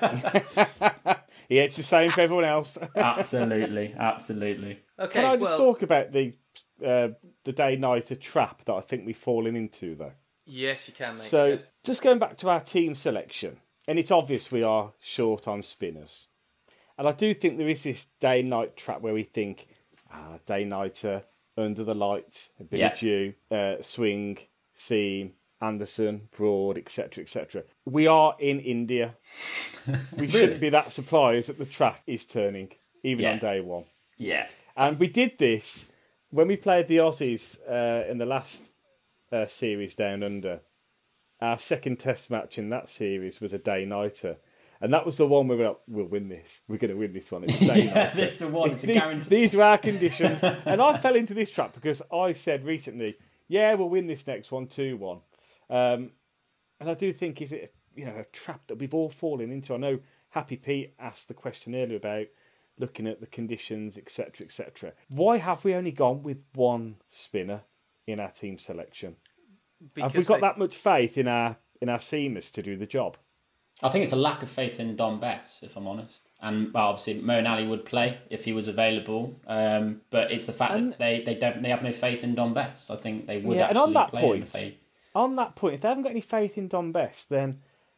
Yeah, it's the same for everyone else. Absolutely. Okay, can I just talk about the day-nighter trap that I think we've fallen into, though? Yes, you can, mate. So, just going back to our team selection, and it's obvious we are short on spinners. And I do think there is this day-night trap where we think, day-nighter, under the lights, a bit of dew, swing, seam, Anderson, Broad, etc., etc. We are in India. We shouldn't be that surprised that the track is turning, even on day one. Yeah. And we did this when we played the Aussies in the last series down under. Our second test match in that series was a day-nighter. And that was the one where we're like, we'll win this. We're going to win this one. It's a day-nighter. That's the one. It's a guarantee. These were our conditions. And I fell into this trap because I said recently, yeah, we'll win this next one, 2-1. And I do think, is it a trap that we've all fallen into? I know Happy Pete asked the question earlier about looking at the conditions, etc., etc. Why have we only gone with one spinner in our team selection? Have we got that much faith in our seamers to do the job? I think it's a lack of faith in Dom Bess, if I'm honest. And obviously Moeen Ali would play if he was available, but it's the fact that they have no faith in Dom Bess. I think they would actually and on that play point, in faith. On that point, if they haven't got any faith in Dom Bess, then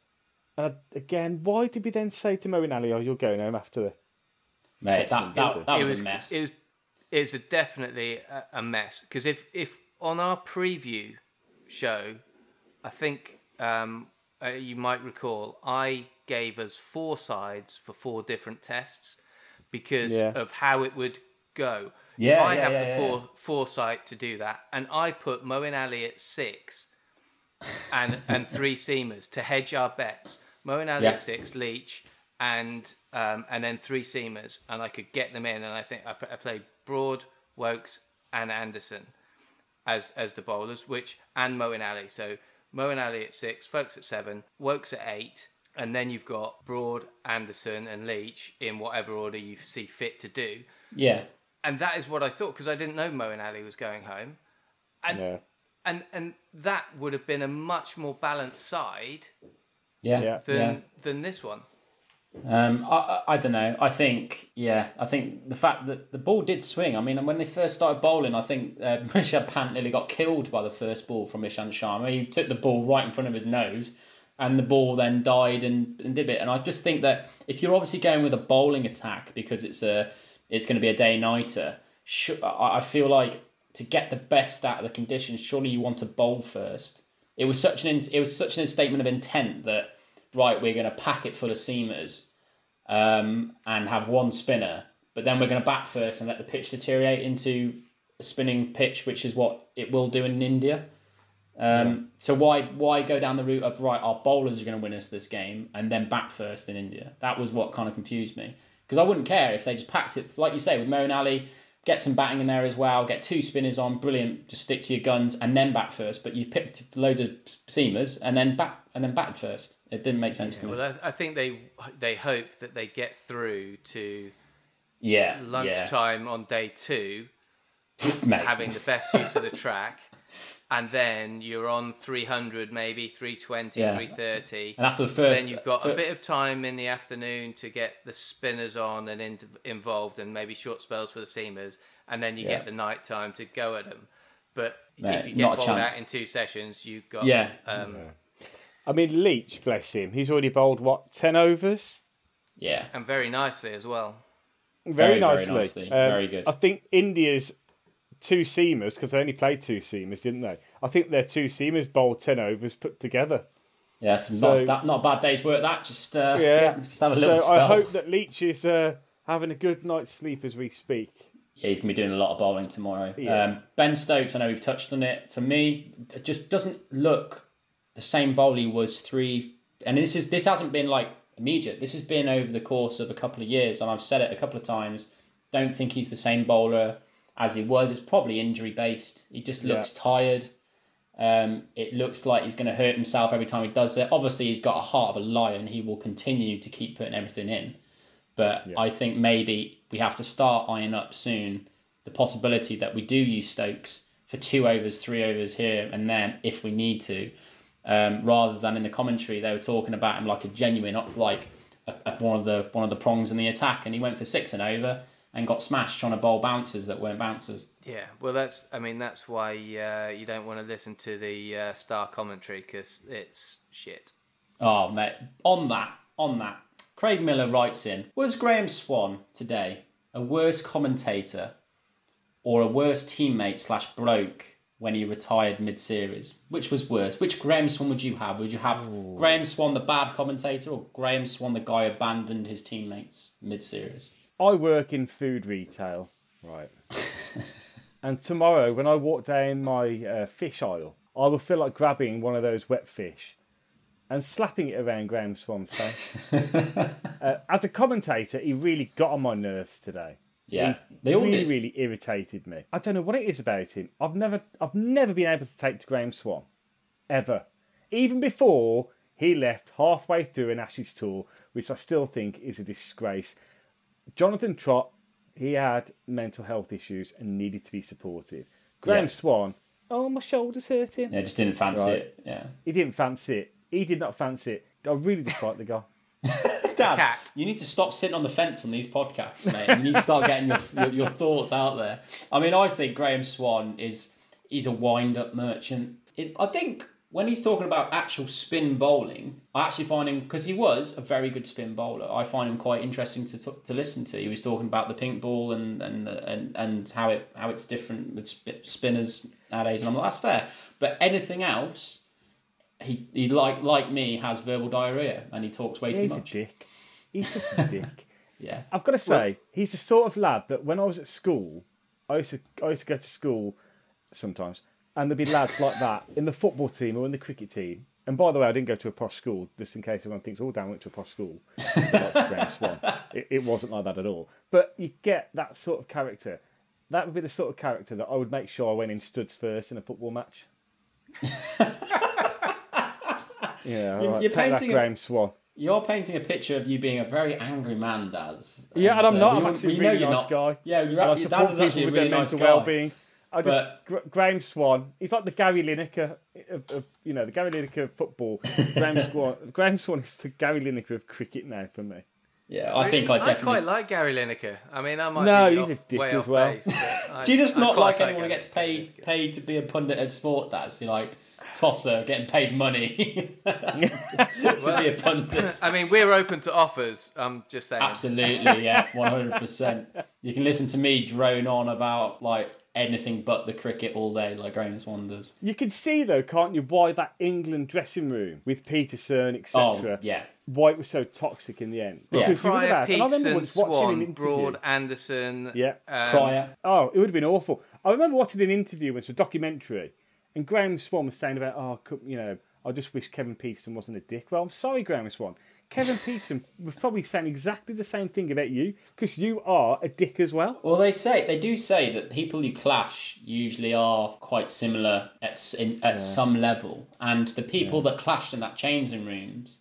again, why did we then say to Moeen Ali, "Oh, you're going home after the"? Mate, that was a mess. It was definitely a mess, because if on our preview show, I think you might recall, I gave us 4 sides for 4 different tests because of how it would go. If I have the foresight to do that, and I put Moeen Ali at 6 and 3 seamers to hedge our bets. Moeen Ali at 6, Leach, and then 3 seamers, and I could get them in. And I think I played Broad, Woakes, and Anderson as the bowlers, and Moeen Ali. So Moeen Ali at 6, Folkes at 7, Woakes at 8, and then you've got Broad, Anderson, and Leach in whatever order you see fit to do. Yeah. And that is what I thought, because I didn't know Moeen Ali was going home. And and that would have been a much more balanced side than this one. I don't know. I think the fact that the ball did swing. I mean, when they first started bowling, I think Rishabh Pant nearly got killed by the first ball from Ishant Sharma. He took the ball right in front of his nose, and the ball then died and did it. And I just think that if you're obviously going with a bowling attack because it's going to be a day-nighter, I feel like to get the best out of the conditions, surely you want to bowl first. It was such a statement of intent that, right, we're going to pack it full of seamers and have one spinner, but then we're going to bat first and let the pitch deteriorate into a spinning pitch, which is what it will do in India. So why go down the route of, right, our bowlers are going to win us this game and then bat first in India? That was what kind of confused me. Because I wouldn't care if they just packed it, like you say, with Moeen Ali, get some batting in there as well, get 2 spinners on, brilliant, just stick to your guns and then bat first. But you've picked loads of seamers and then batted first. It didn't make sense to me. Well, I think they hope that they get through to lunchtime on day 2, having the best use of the track. And then you're on 300, maybe 320, 330. And after the first, then you've got a bit of time in the afternoon to get the spinners on and involved, and maybe short spells for the seamers. And then you get the night time to go at them. But if you get bowled out in 2 sessions, you've got. I mean, Leach, bless him, he's already bowled 10 overs. Yeah, and very nicely as well. Very nicely. Very good. I think India's 2 seamers, because they only played 2 seamers, didn't they? I think their 2 seamers bowled 10 overs put together. Yes, not a bad day's work. That just have a little spell. I hope that Leach is having a good night's sleep as we speak. Yeah, he's going to be doing a lot of bowling tomorrow. Yeah. Ben Stokes, I know we've touched on it. For me, it just doesn't look the same bowl he was 3. And this hasn't been like immediate. This has been over the course of a couple of years, and I've said it a couple of times. Don't think he's the same bowler as he was. It's probably injury based. He just looks tired. It looks like he's going to hurt himself every time he does it. Obviously, he's got a heart of a lion. He will continue to keep putting everything in. But I think maybe we have to start eyeing up soon the possibility that we do use Stokes for 2 overs, 3 overs here and then if we need to. Rather than in the commentary, they were talking about him like a genuine, like one of the prongs in the attack, and he went for 6 and over and got smashed trying to bowl bouncers that weren't bouncers. Yeah, well, that's why you don't want to listen to the Star commentary, because it's shit. Oh, mate, on that, Craig Miller writes in, was Graham Swan today a worse commentator or a worse teammate / bloke when he retired mid-series? Which was worse? Which Graham Swan would you have? Would you have Graham Swan, the bad commentator, or Graham Swan, the guy who abandoned his teammates mid-series? I work in food retail, right? And tomorrow, when I walk down my fish aisle, I will feel like grabbing one of those wet fish and slapping it around Graham Swan's face. As a commentator, he really got on my nerves today. Yeah, they really irritated me. I don't know what it is about him. I've never been able to take to Graham Swan, ever. Even before he left halfway through an Ashes tour, which I still think is a disgrace. Jonathan Trott, he had mental health issues and needed to be supported. Graham Swan, my shoulder's hurting. Yeah, just didn't fancy it. Yeah, he didn't fancy it. He did not fancy it. I really dislike the guy. Dad, you need to stop sitting on the fence on these podcasts, mate. You need to start getting your thoughts out there. I mean, I think Graham Swan he's a wind-up merchant. I think when he's talking about actual spin bowling, I actually find him, because he was a very good spin bowler, I find him quite interesting to listen to. He was talking about the pink ball and how it's different with spinners nowadays, and I'm like, that's fair. But anything else, he like me, has verbal diarrhea, and he talks way too much. He's a dick. He's just a dick. Yeah. I've got to say, he's the sort of lad that when I was at school, I used to go to school sometimes, and there'd be lads like that in the football team or in the cricket team. And by the way, I didn't go to a posh school, just in case everyone thinks, Dan went to a posh school. Graham Swan. It wasn't like that at all. But you get that sort of character. That would be the sort of character that I would make sure I went in studs first in a football match. Yeah, all right. You're Take that, Graham Swan. You're painting a picture of you being a very angry man, Daz. Yeah, and I'm not. I'm actually a really nice guy. Yeah, I support people with their mental well-being. Graham Swan. He's like the Gary Lineker of the Gary Lineker of football. Graham Swan is the Gary Lineker of cricket now for me. Yeah, I think I definitely. I quite like Gary Lineker. I mean, I might be he's a dick as well. Base, Do you just not like anyone who Gary gets paid to be a pundit at sport, dads? You're like Tosser getting paid money to be a pundit. I mean, we're open to offers. I'm just saying. Absolutely, yeah, 100%. You can listen to me drone on about like anything but the cricket all day, like Graham Swan does. You can see though, can't you, why that England dressing room with Peterson, etc. Yeah. Why it was so toxic in the end. Because you would have Pryor, had, and I remember Peterson, once watching an Swan, interview. Broad, Anderson. Yeah. Pryor. Oh, it would have been awful. I remember watching an interview, it's a documentary, and Graham Swan was saying about, I just wish Kevin Peterson wasn't a dick. Well, I'm sorry, Graham Swan. Kevin Peterson was probably saying exactly the same thing about you, because you are a dick as well. Well, they do say that people who clash usually are quite similar at some level, and the people that clashed in that changing rooms,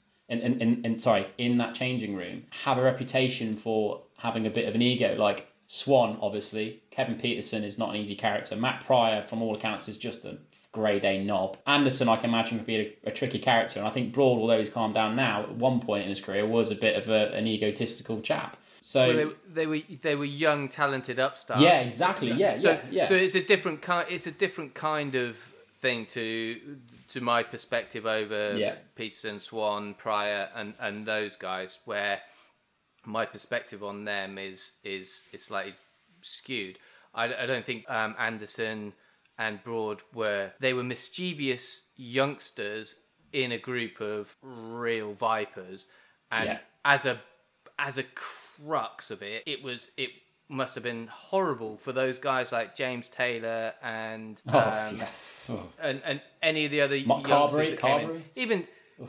in that changing room, have a reputation for having a bit of an ego. Like Swan, obviously, Kevin Peterson is not an easy character. Matt Pryor, from all accounts, is just a grade A knob. Anderson, I can imagine, could be a tricky character, and I think Broad, although he's calmed down now, at one point in his career was a bit of an egotistical chap. So they were young, talented upstarts. Yeah, exactly. Yeah. So it's a different kind of thing to my perspective over Peterson, Swan, Pryor, and those guys, where my perspective on them is slightly skewed. I don't think Anderson and Broad were mischievous youngsters in a group of real vipers, and as a crux of it must have been horrible for those guys like James Taylor and and any of the other youngsters that came in. Even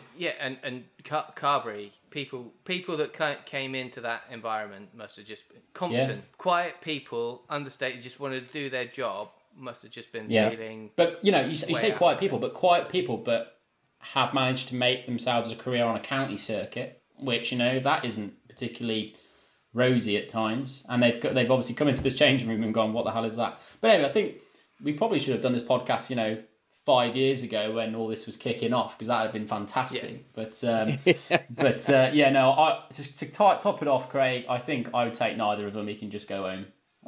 Carberry, people that came into that environment must have just been competent, quiet people, understated, just wanted to do their job. Must have just been feeling. But you say quiet people, but have managed to make themselves a career on a county circuit, which that isn't particularly rosy at times. And they've obviously come into this changing room and gone, "What the hell is that?" But anyway, I think we probably should have done this podcast, 5 years ago when all this was kicking off, because that would have been fantastic. Yeah. But to top it off, Craig, I think I would take neither of them. He can just go home.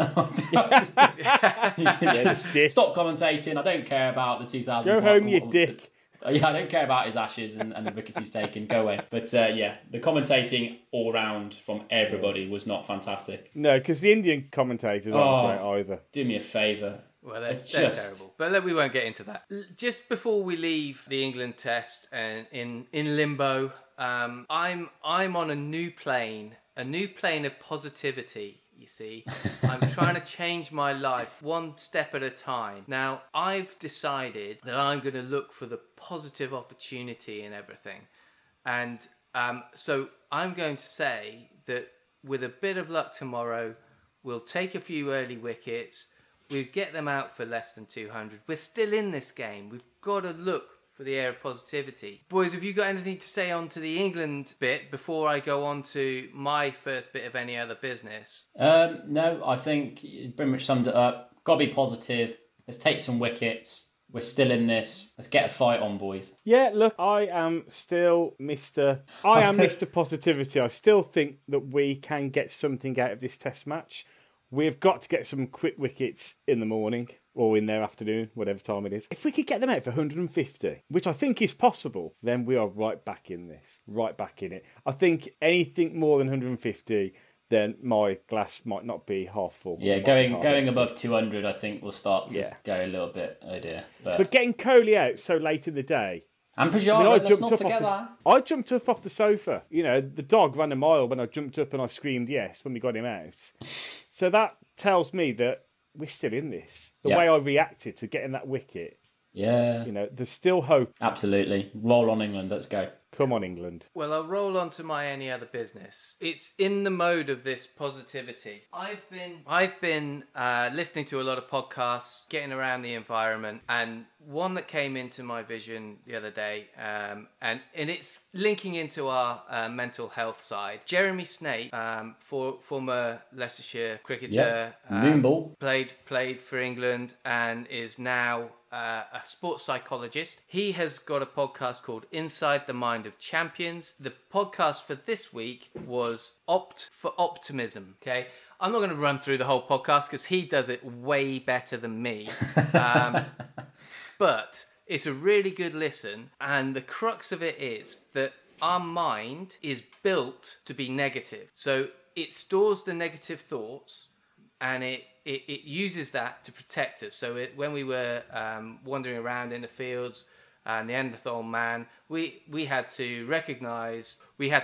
Stop commentating. I don't care about the 2000. Go home, you dick. Yeah, I don't care about his ashes and the wickets he's taken. Go away. But the commentating all round from everybody was not fantastic. No, because the Indian commentators aren't great either. Do me a favour. Well, they're terrible. But we won't get into that. Just before we leave the England test and in limbo, I'm on a new plane of positivity. You see, I'm trying to change my life one step at a time. Now, I've decided that I'm going to look for the positive opportunity in everything. And so I'm going to say that with a bit of luck tomorrow, we'll take a few early wickets. We'll get them out for less than 200. We're still in this game. We've got to look for the air of positivity. Boys, have you got anything to say on to the England bit before I go on to my first bit of any other business? No, I think you pretty much summed it up. Got to be positive. Let's take some wickets. We're still in this. Let's get a fight on, boys. Yeah, look, I am still Mr. Positivity. I still think that we can get something out of this test match. We've got to get some quick wickets in the morning or in their afternoon, whatever time it is. If we could get them out for 150, which I think is possible, then we are right back in this. Right back in it. I think anything more than 150, then my glass might not be half full. Yeah, going above 200, I think we'll start to go a little bit, oh dear. But getting Kohli out so late in the day. And Pujara, let's not forget that. I jumped up off the sofa. The dog ran a mile when I jumped up and I screamed yes when we got him out. So that tells me that we're still in this. The way I reacted to getting that wicket. Yeah. There's still hope. Absolutely. Roll on, England. Let's go. Come on, England. Well, I'll roll on to my any other business. It's in the mode of this positivity. I've been listening to a lot of podcasts, getting around the environment, and one that came into my vision the other day, and it's linking into our mental health side. Jeremy Snape, former Leicestershire cricketer, Moonball, played for England and is now a sports psychologist. He has got a podcast called Inside the Mind of Champions. The podcast for this week was Opt for Optimism. Okay, I'm not going to run through the whole podcast because he does it way better than me. But it's a really good listen, and the crux of it is that our mind is built to be negative. So it stores the negative thoughts, and it uses that to protect us. So when we were wandering around in the fields, and the Neanderthal man, we had to recognise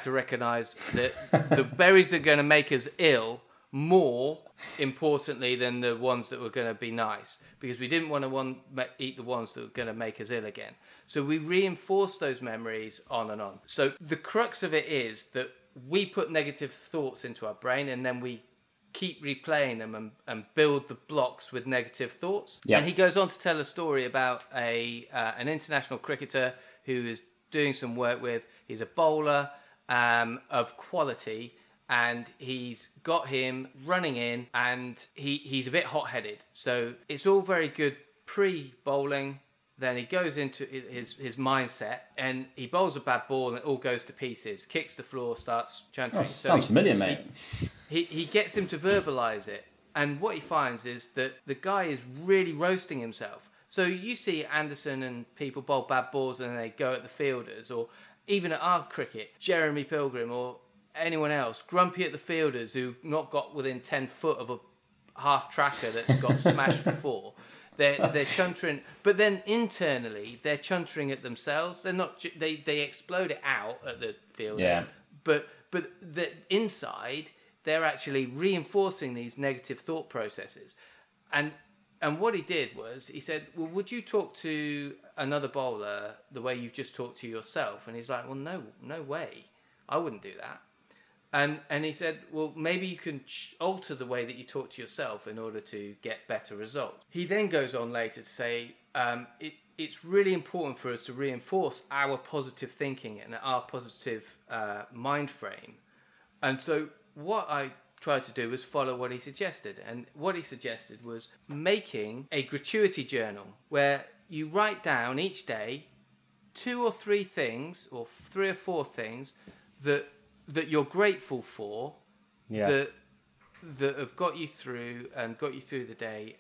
that the berries that are going to make us ill more importantly than the ones that were going to be nice, because we didn't want to eat the ones that were going to make us ill again. So we reinforce those memories on and on. So the crux of it is that we put negative thoughts into our brain, and then we keep replaying them and build the blocks with negative thoughts. Yep. And he goes on to tell a story about an international cricketer who is doing some work with. He's a bowler of quality, and he's got him running in, and he's a bit hot-headed. So it's all very good pre-bowling. Then he goes into his mindset, and he bowls a bad ball, and it all goes to pieces. Kicks the floor, starts chanting. Sounds familiar, mate. He gets him to verbalise it, and what he finds is that the guy is really roasting himself. So you see Anderson and people bowl bad balls, and they go at the fielders, or even at our cricket, Jeremy Pilgrim or anyone else, grumpy at the fielders who not got within 10 foot of a half tracker that's got smashed for four. They're chuntering, but then internally they're chuntering at themselves. They're not. They explode it out at the field. Yeah. But the inside, they're actually reinforcing these negative thought processes. And what he did was he said, "Well, would you talk to another bowler the way you've just talked to yourself?" And he's like, "Well, no way, I wouldn't do that." And he said, well, maybe you can alter the way that you talk to yourself in order to get better results. He then goes on later to say, it's really important for us to reinforce our positive thinking and our positive mind frame. And so what I tried to do was follow what he suggested. And what he suggested was making a gratuity journal where you write down each day 2 or 3 things, or 3 or 4 things that you're grateful for, that have got you through the day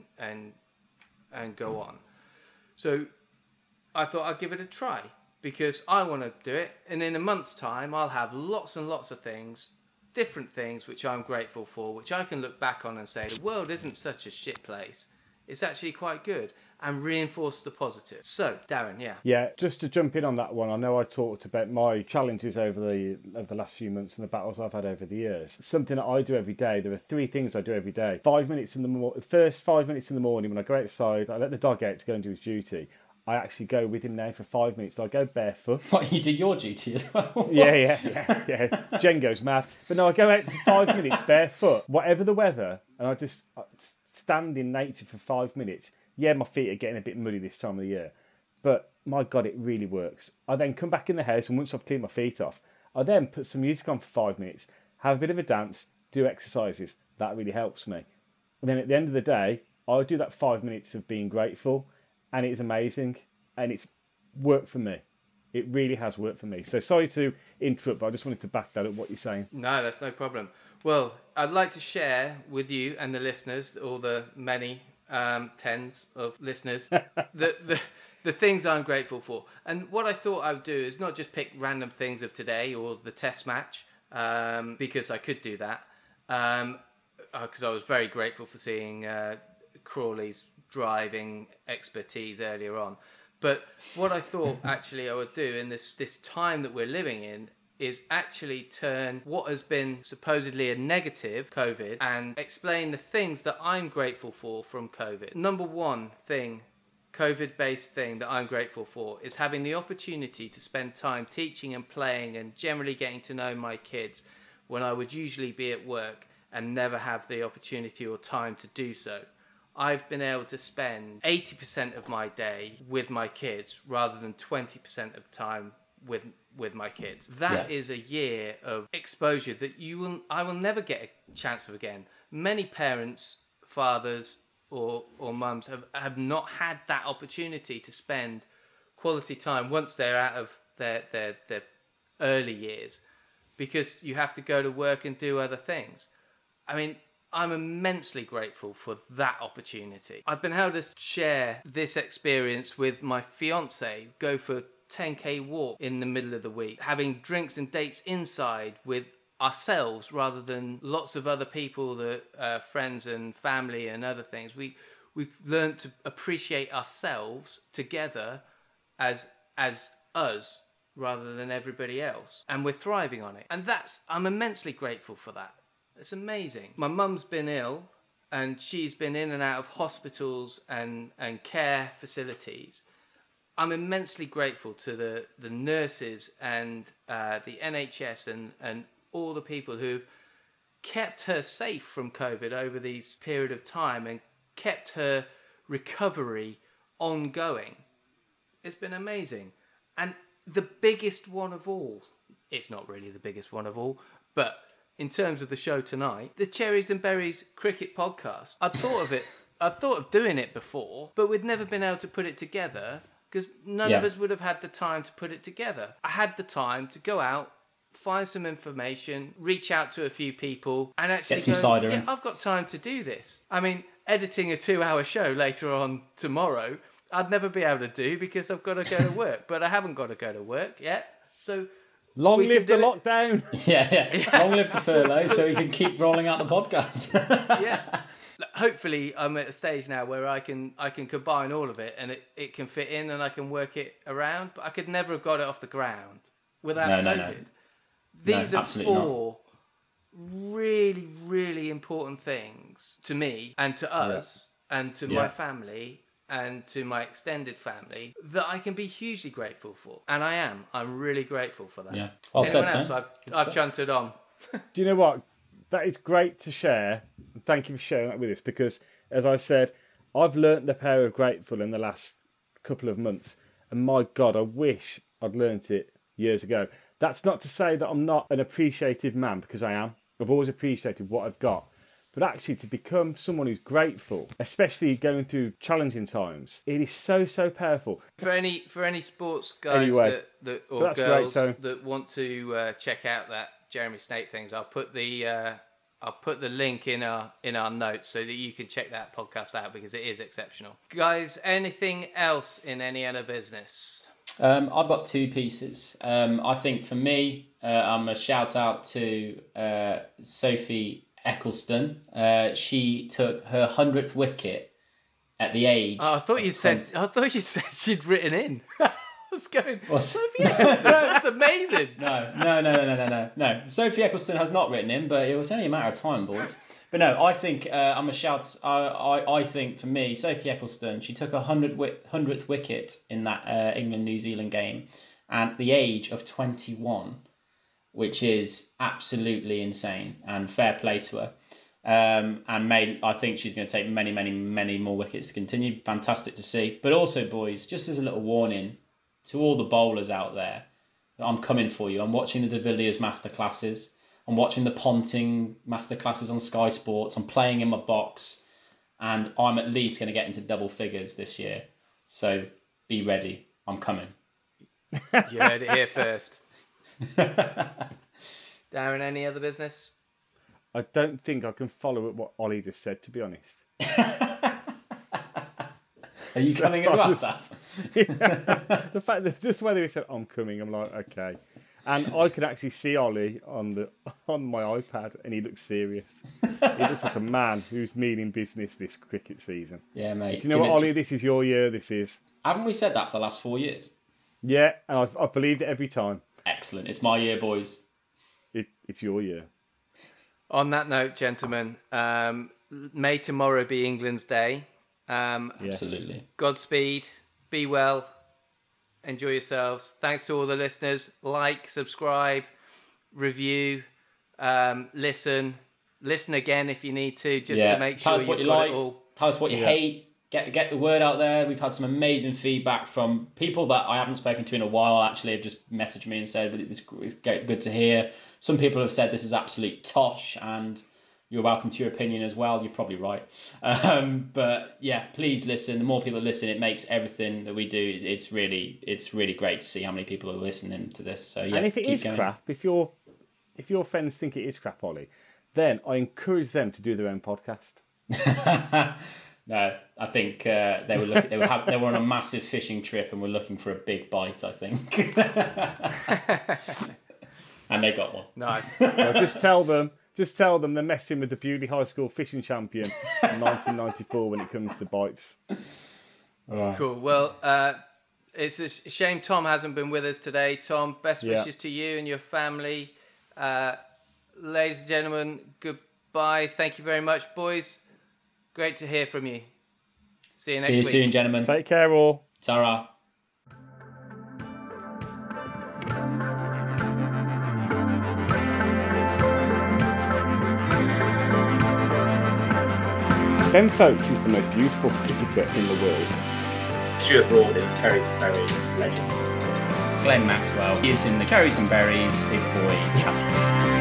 and go on. So I thought I'd give it a try, because I want to do it, and in a month's time I'll have lots and lots of things, different things which I'm grateful for, which I can look back on and say the world isn't such a shit place. It's actually quite good, and reinforce the positive. So, Darren, Yeah, just to jump in on that one, I know I talked about my challenges over the last few months and the battles I've had over the years. Something that I do every day, there are 3 things I do every day. 5 minutes in the first 5 minutes in the morning when I go outside, I let the dog out to go and do his duty. I actually go with him now for 5 minutes. So I go barefoot. What, you do your duty as well? Yeah. Jen goes mad. But no, I go out for 5 minutes barefoot, whatever the weather, and I just stand in nature for 5 minutes. Yeah, my feet are getting a bit muddy this time of the year, but my God, it really works. I then come back in the house, and once I've cleaned my feet off, I then put some music on for 5 minutes, have a bit of a dance, do exercises. That really helps me. And then at the end of the day, I'll do that 5 minutes of being grateful, and it's amazing, and it's worked for me. It really has worked for me. So sorry to interrupt, but I just wanted to back that up what you're saying. No, that's no problem. Well, I'd like to share with you and the listeners, all the many tens of listeners, the things I'm grateful for. And what I thought I would do is not just pick random things of today or the test match, because I could do that, because I was very grateful for seeing Crawley's driving expertise earlier on. But what I thought actually I would do in this time that we're living in is actually turn what has been supposedly a negative, COVID, and explain the things that I'm grateful for from COVID. Number one thing COVID-based thing that I'm grateful for is having the opportunity to spend time teaching and playing and generally getting to know my kids when I would usually be at work and never have the opportunity or time to do so. I've been able to spend 80% of my day with my kids rather than 20% of time with my kids. That is a year of exposure that I will never get a chance of again. Many parents, fathers or mums have not had that opportunity to spend quality time once they're out of their early years, because you have to go to work and do other things. I mean, I'm immensely grateful for that opportunity. I've been able to share this experience with my fiance, go for 10k walk in the middle of the week, having drinks and dates inside with ourselves rather than lots of other people, that friends and family and other things. We learned to appreciate ourselves together as us rather than everybody else, and we're thriving on it, and I'm immensely grateful for that. It's amazing. My mum's been ill and she's been in and out of hospitals and care facilities. I'm immensely grateful to the nurses and the NHS and all the people who've kept her safe from COVID over this period of time and kept her recovery ongoing. It's been amazing. And the biggest one of all, it's not really the biggest one of all, but in terms of the show tonight, the Cherries and Berries Cricket Podcast. I'd thought of doing it before, but we'd never been able to put it together because none of us would have had the time to put it together. I had the time to go out, find some information, reach out to a few people, and actually get some cider in. I've got time to do this. I mean, editing a 2-hour show later on tomorrow, I'd never be able to do because I've got to go to work, but I haven't got to go to work yet. So long live the lockdown. Yeah. Long live the furlough, so we can keep rolling out the podcast. Yeah. Hopefully, I'm at a stage now where I can combine all of it, and it can fit in, and I can work it around. But I could never have got it off the ground without COVID. No. These are not. 4 really, really important things to me and to us and to my family and to my extended family that I can be hugely grateful for. And I am. I'm really grateful for that. Yeah. Well Anyone said, else, I've chunted on. Do you know what? That is great to share. Thank you for sharing that with us, because, as I said, I've learnt the power of grateful in the last couple of months. And my God, I wish I'd learnt it years ago. That's not to say that I'm not an appreciative man, because I am. I've always appreciated what I've got. But actually, to become someone who's grateful, especially going through challenging times, it is so, so powerful. For any sports guys Anyway, or girls that want to check out that Jeremy Snape things, I'll put the link in our notes so that you can check that podcast out, because it is exceptional. Guys, anything else in any other business? I've got 2 pieces. I think for me, I'm a shout out to Sophie Eccleston. She took her 100th wicket at the age. Oh, I thought you said she'd written in. I was going. Sophie No. Eccleston. That's amazing. No. Sophie Eccleston has not written in, but it was only a matter of time, boys. But no, I think I'm a shout. I think for me, Sophie Eccleston, she took her 100th wicket in that England-New Zealand game at the age of 21, which is absolutely insane, and fair play to her. I think she's going to take many, many, many more wickets to continue. Fantastic to see. But also, boys, just as a little warning to all the bowlers out there, I'm coming for you. I'm watching the De Villiers masterclasses. I'm watching the Ponting masterclasses on Sky Sports. I'm playing in my box, and I'm at least going to get into double figures this year. So be ready. I'm coming. You heard it here first. Darren, any other business? I don't think I can follow up what Ollie just said, to be honest. Are you coming as well, Sat? The fact that just whether he said I'm coming, I'm like, okay. And I could actually see Ollie on my iPad, and he looks serious. He looks like a man who's meaning business this cricket season. Yeah, mate. Do you know what, Ollie? This is your year. This is. Haven't we said that for the last 4 years? Yeah, and I've believed it every time. Excellent. It's my year, boys. It's your year. On that note, gentlemen, may tomorrow be England's day. Yes. Absolutely. Godspeed. Be well. Enjoy yourselves. Thanks to all the listeners. Like, subscribe, review, listen again if you need to, just to make sure Tell us what you got like. it all. Tell us what you hate. Get the word out there. We've had some amazing feedback from people that I haven't spoken to in a while. Actually, have just messaged me and said that it's good to hear. Some people have said this is absolute tosh, and you're welcome to your opinion as well. You're probably right. But yeah, please listen. The more people listen, it makes everything that we do. It's really great to see how many people are listening to this. So yeah, And if it keep is going. crap, if your friends think it is crap, Ollie, then I encourage them to do their own podcast. No, I think they were on a massive fishing trip and were looking for a big bite, I think. And they got one. Nice. Well, just tell them they're messing with the Bewley High School fishing champion in 1994 when it comes to bites. All right. Cool. Well, it's a shame Tom hasn't been with us today. Tom, best wishes to you and your family. Ladies and gentlemen, goodbye. Thank you very much, boys. Great to hear from you. See you next week. See you soon, gentlemen. Take care, all. Ta-ra. Ben Folkes is the most beautiful cricketer in the world. Stuart Broad is Cherries and Berries legend. Glenn Maxwell is in the Cherries and Berries Big Boy category.